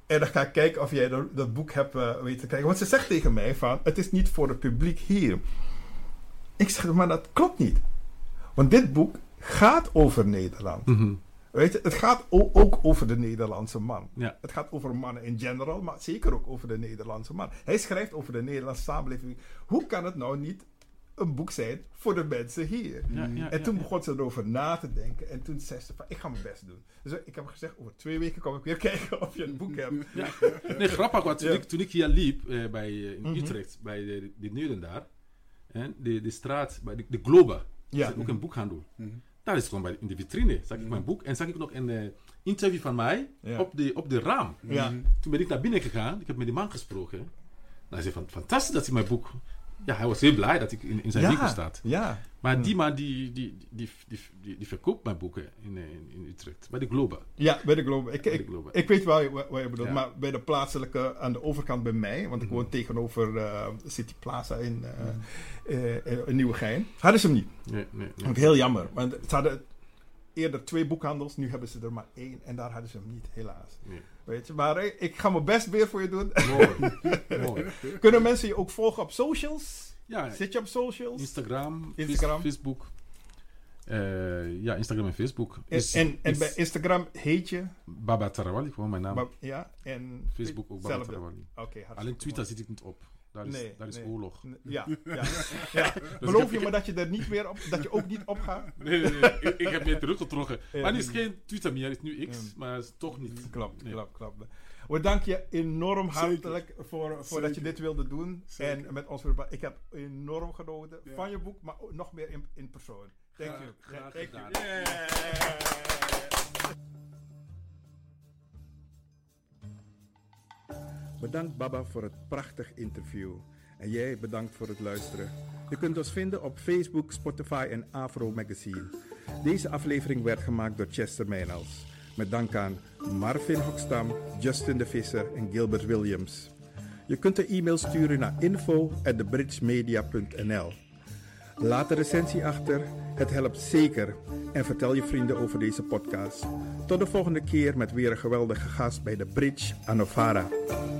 En dan ga ik kijken of jij dat, dat boek hebt uh, weten te krijgen. Want ze zegt tegen mij van, het is niet voor het publiek hier. Ik zeg, maar dat klopt niet. Want dit boek gaat over Nederland. Mhm. Weet je, het gaat o- ook over de Nederlandse man. Ja. Het gaat over mannen in general, maar zeker ook over de Nederlandse man. Hij schrijft over de Nederlandse samenleving. Hoe kan het nou niet een boek zijn voor de mensen hier? Ja, ja, En toen ja, begon ze erover na te denken. En toen zei ze van, ik ga mijn best doen. Dus ik heb gezegd, over twee weken kom ik weer kijken of je een boek hebt. ja. Nee, grappig, want toen, Ja. ik, toen ik hier liep, eh, bij, eh, in Mhm. Utrecht, bij de, de Neuden daar, hè, de, de straat, bij de, de Globa, Ja. is ook een boekhandel. Mhm. Daar is gewoon bij, in de vitrine, zag ik mijn boek. En zag ik nog een eh, interview van mij Ja. op, de, op de raam. Ja. Toen ben ik naar binnen gegaan, ik heb met die man gesproken. Nou, hij zei van, fantastisch dat hij mijn boek... Ja, hij was heel blij dat ik in, in zijn Ja. winkel staat. Ja. Maar die man die, die, die, die, die, die verkoopt mijn boeken in, eh, in, in Utrecht, bij de Globa. Ja, bij de Globe. Ik, Bij de ik, Globe. ik weet wel wat je bedoelt, Ja. maar bij de plaatselijke aan de overkant bij mij, want ik Mhm. woon tegenover uh, City Plaza in, uh, uh, in Nieuwegein, hadden ze hem niet. Nee, nee, nee. Vond ik heel jammer, want ze hadden eerder twee boekhandels, nu hebben ze er maar één en daar hadden ze hem niet, helaas. Nee. Weet je, maar eh, ik ga mijn best weer voor je doen. Mooi. Mooi. Kunnen mensen je ook volgen op socials? Ja, Zit je op socials? Instagram, Instagram. Face- Facebook. Eh, ja, Instagram en Facebook. En, Is- en, en is bij Instagram heet je? Baba Tarawali, gewoon mijn naam. Bab- ja, en Facebook ook Baba hetzelfde. Tarawali. Oké, hartstikke Alleen Twitter mooi. zit ik niet op. Daar is, Nee, daar is nee. oorlog. N- Ja, ja, Dus ja. ik Beloof heb- je ik me dat je er niet meer op, dat je ook niet op gaat? Nee, nee, nee. ik, ik heb meer teruggetrokken. Ja. Maar het is geen Twitter meer, het is nu X, Ja. maar het is toch niet. Klopt, Nee. klopt, klopt. We danken je enorm Zeker. hartelijk voor, voor dat je Zeker. dit wilde doen. Zeker. En met ons wilde- ik heb enorm genoten Ja. van je boek, maar ook nog meer in, in persoon. Thank Graag- you. graag Thank gedaan. you. Yeah. Bedankt Baba voor het prachtig interview. En jij bedankt voor het luisteren. Je kunt ons vinden op Facebook, Spotify en Afro Magazine. Deze aflevering werd gemaakt door Chester Meynels. Met dank aan Marvin Hokstam, Justin de Visser en Gilbert Williams. Je kunt een e-mail sturen naar info at the bridge media punt n l. Laat een recensie achter, het helpt zeker. En vertel je vrienden over deze podcast. Tot de volgende keer met weer een geweldige gast bij The Bridge aan Novara.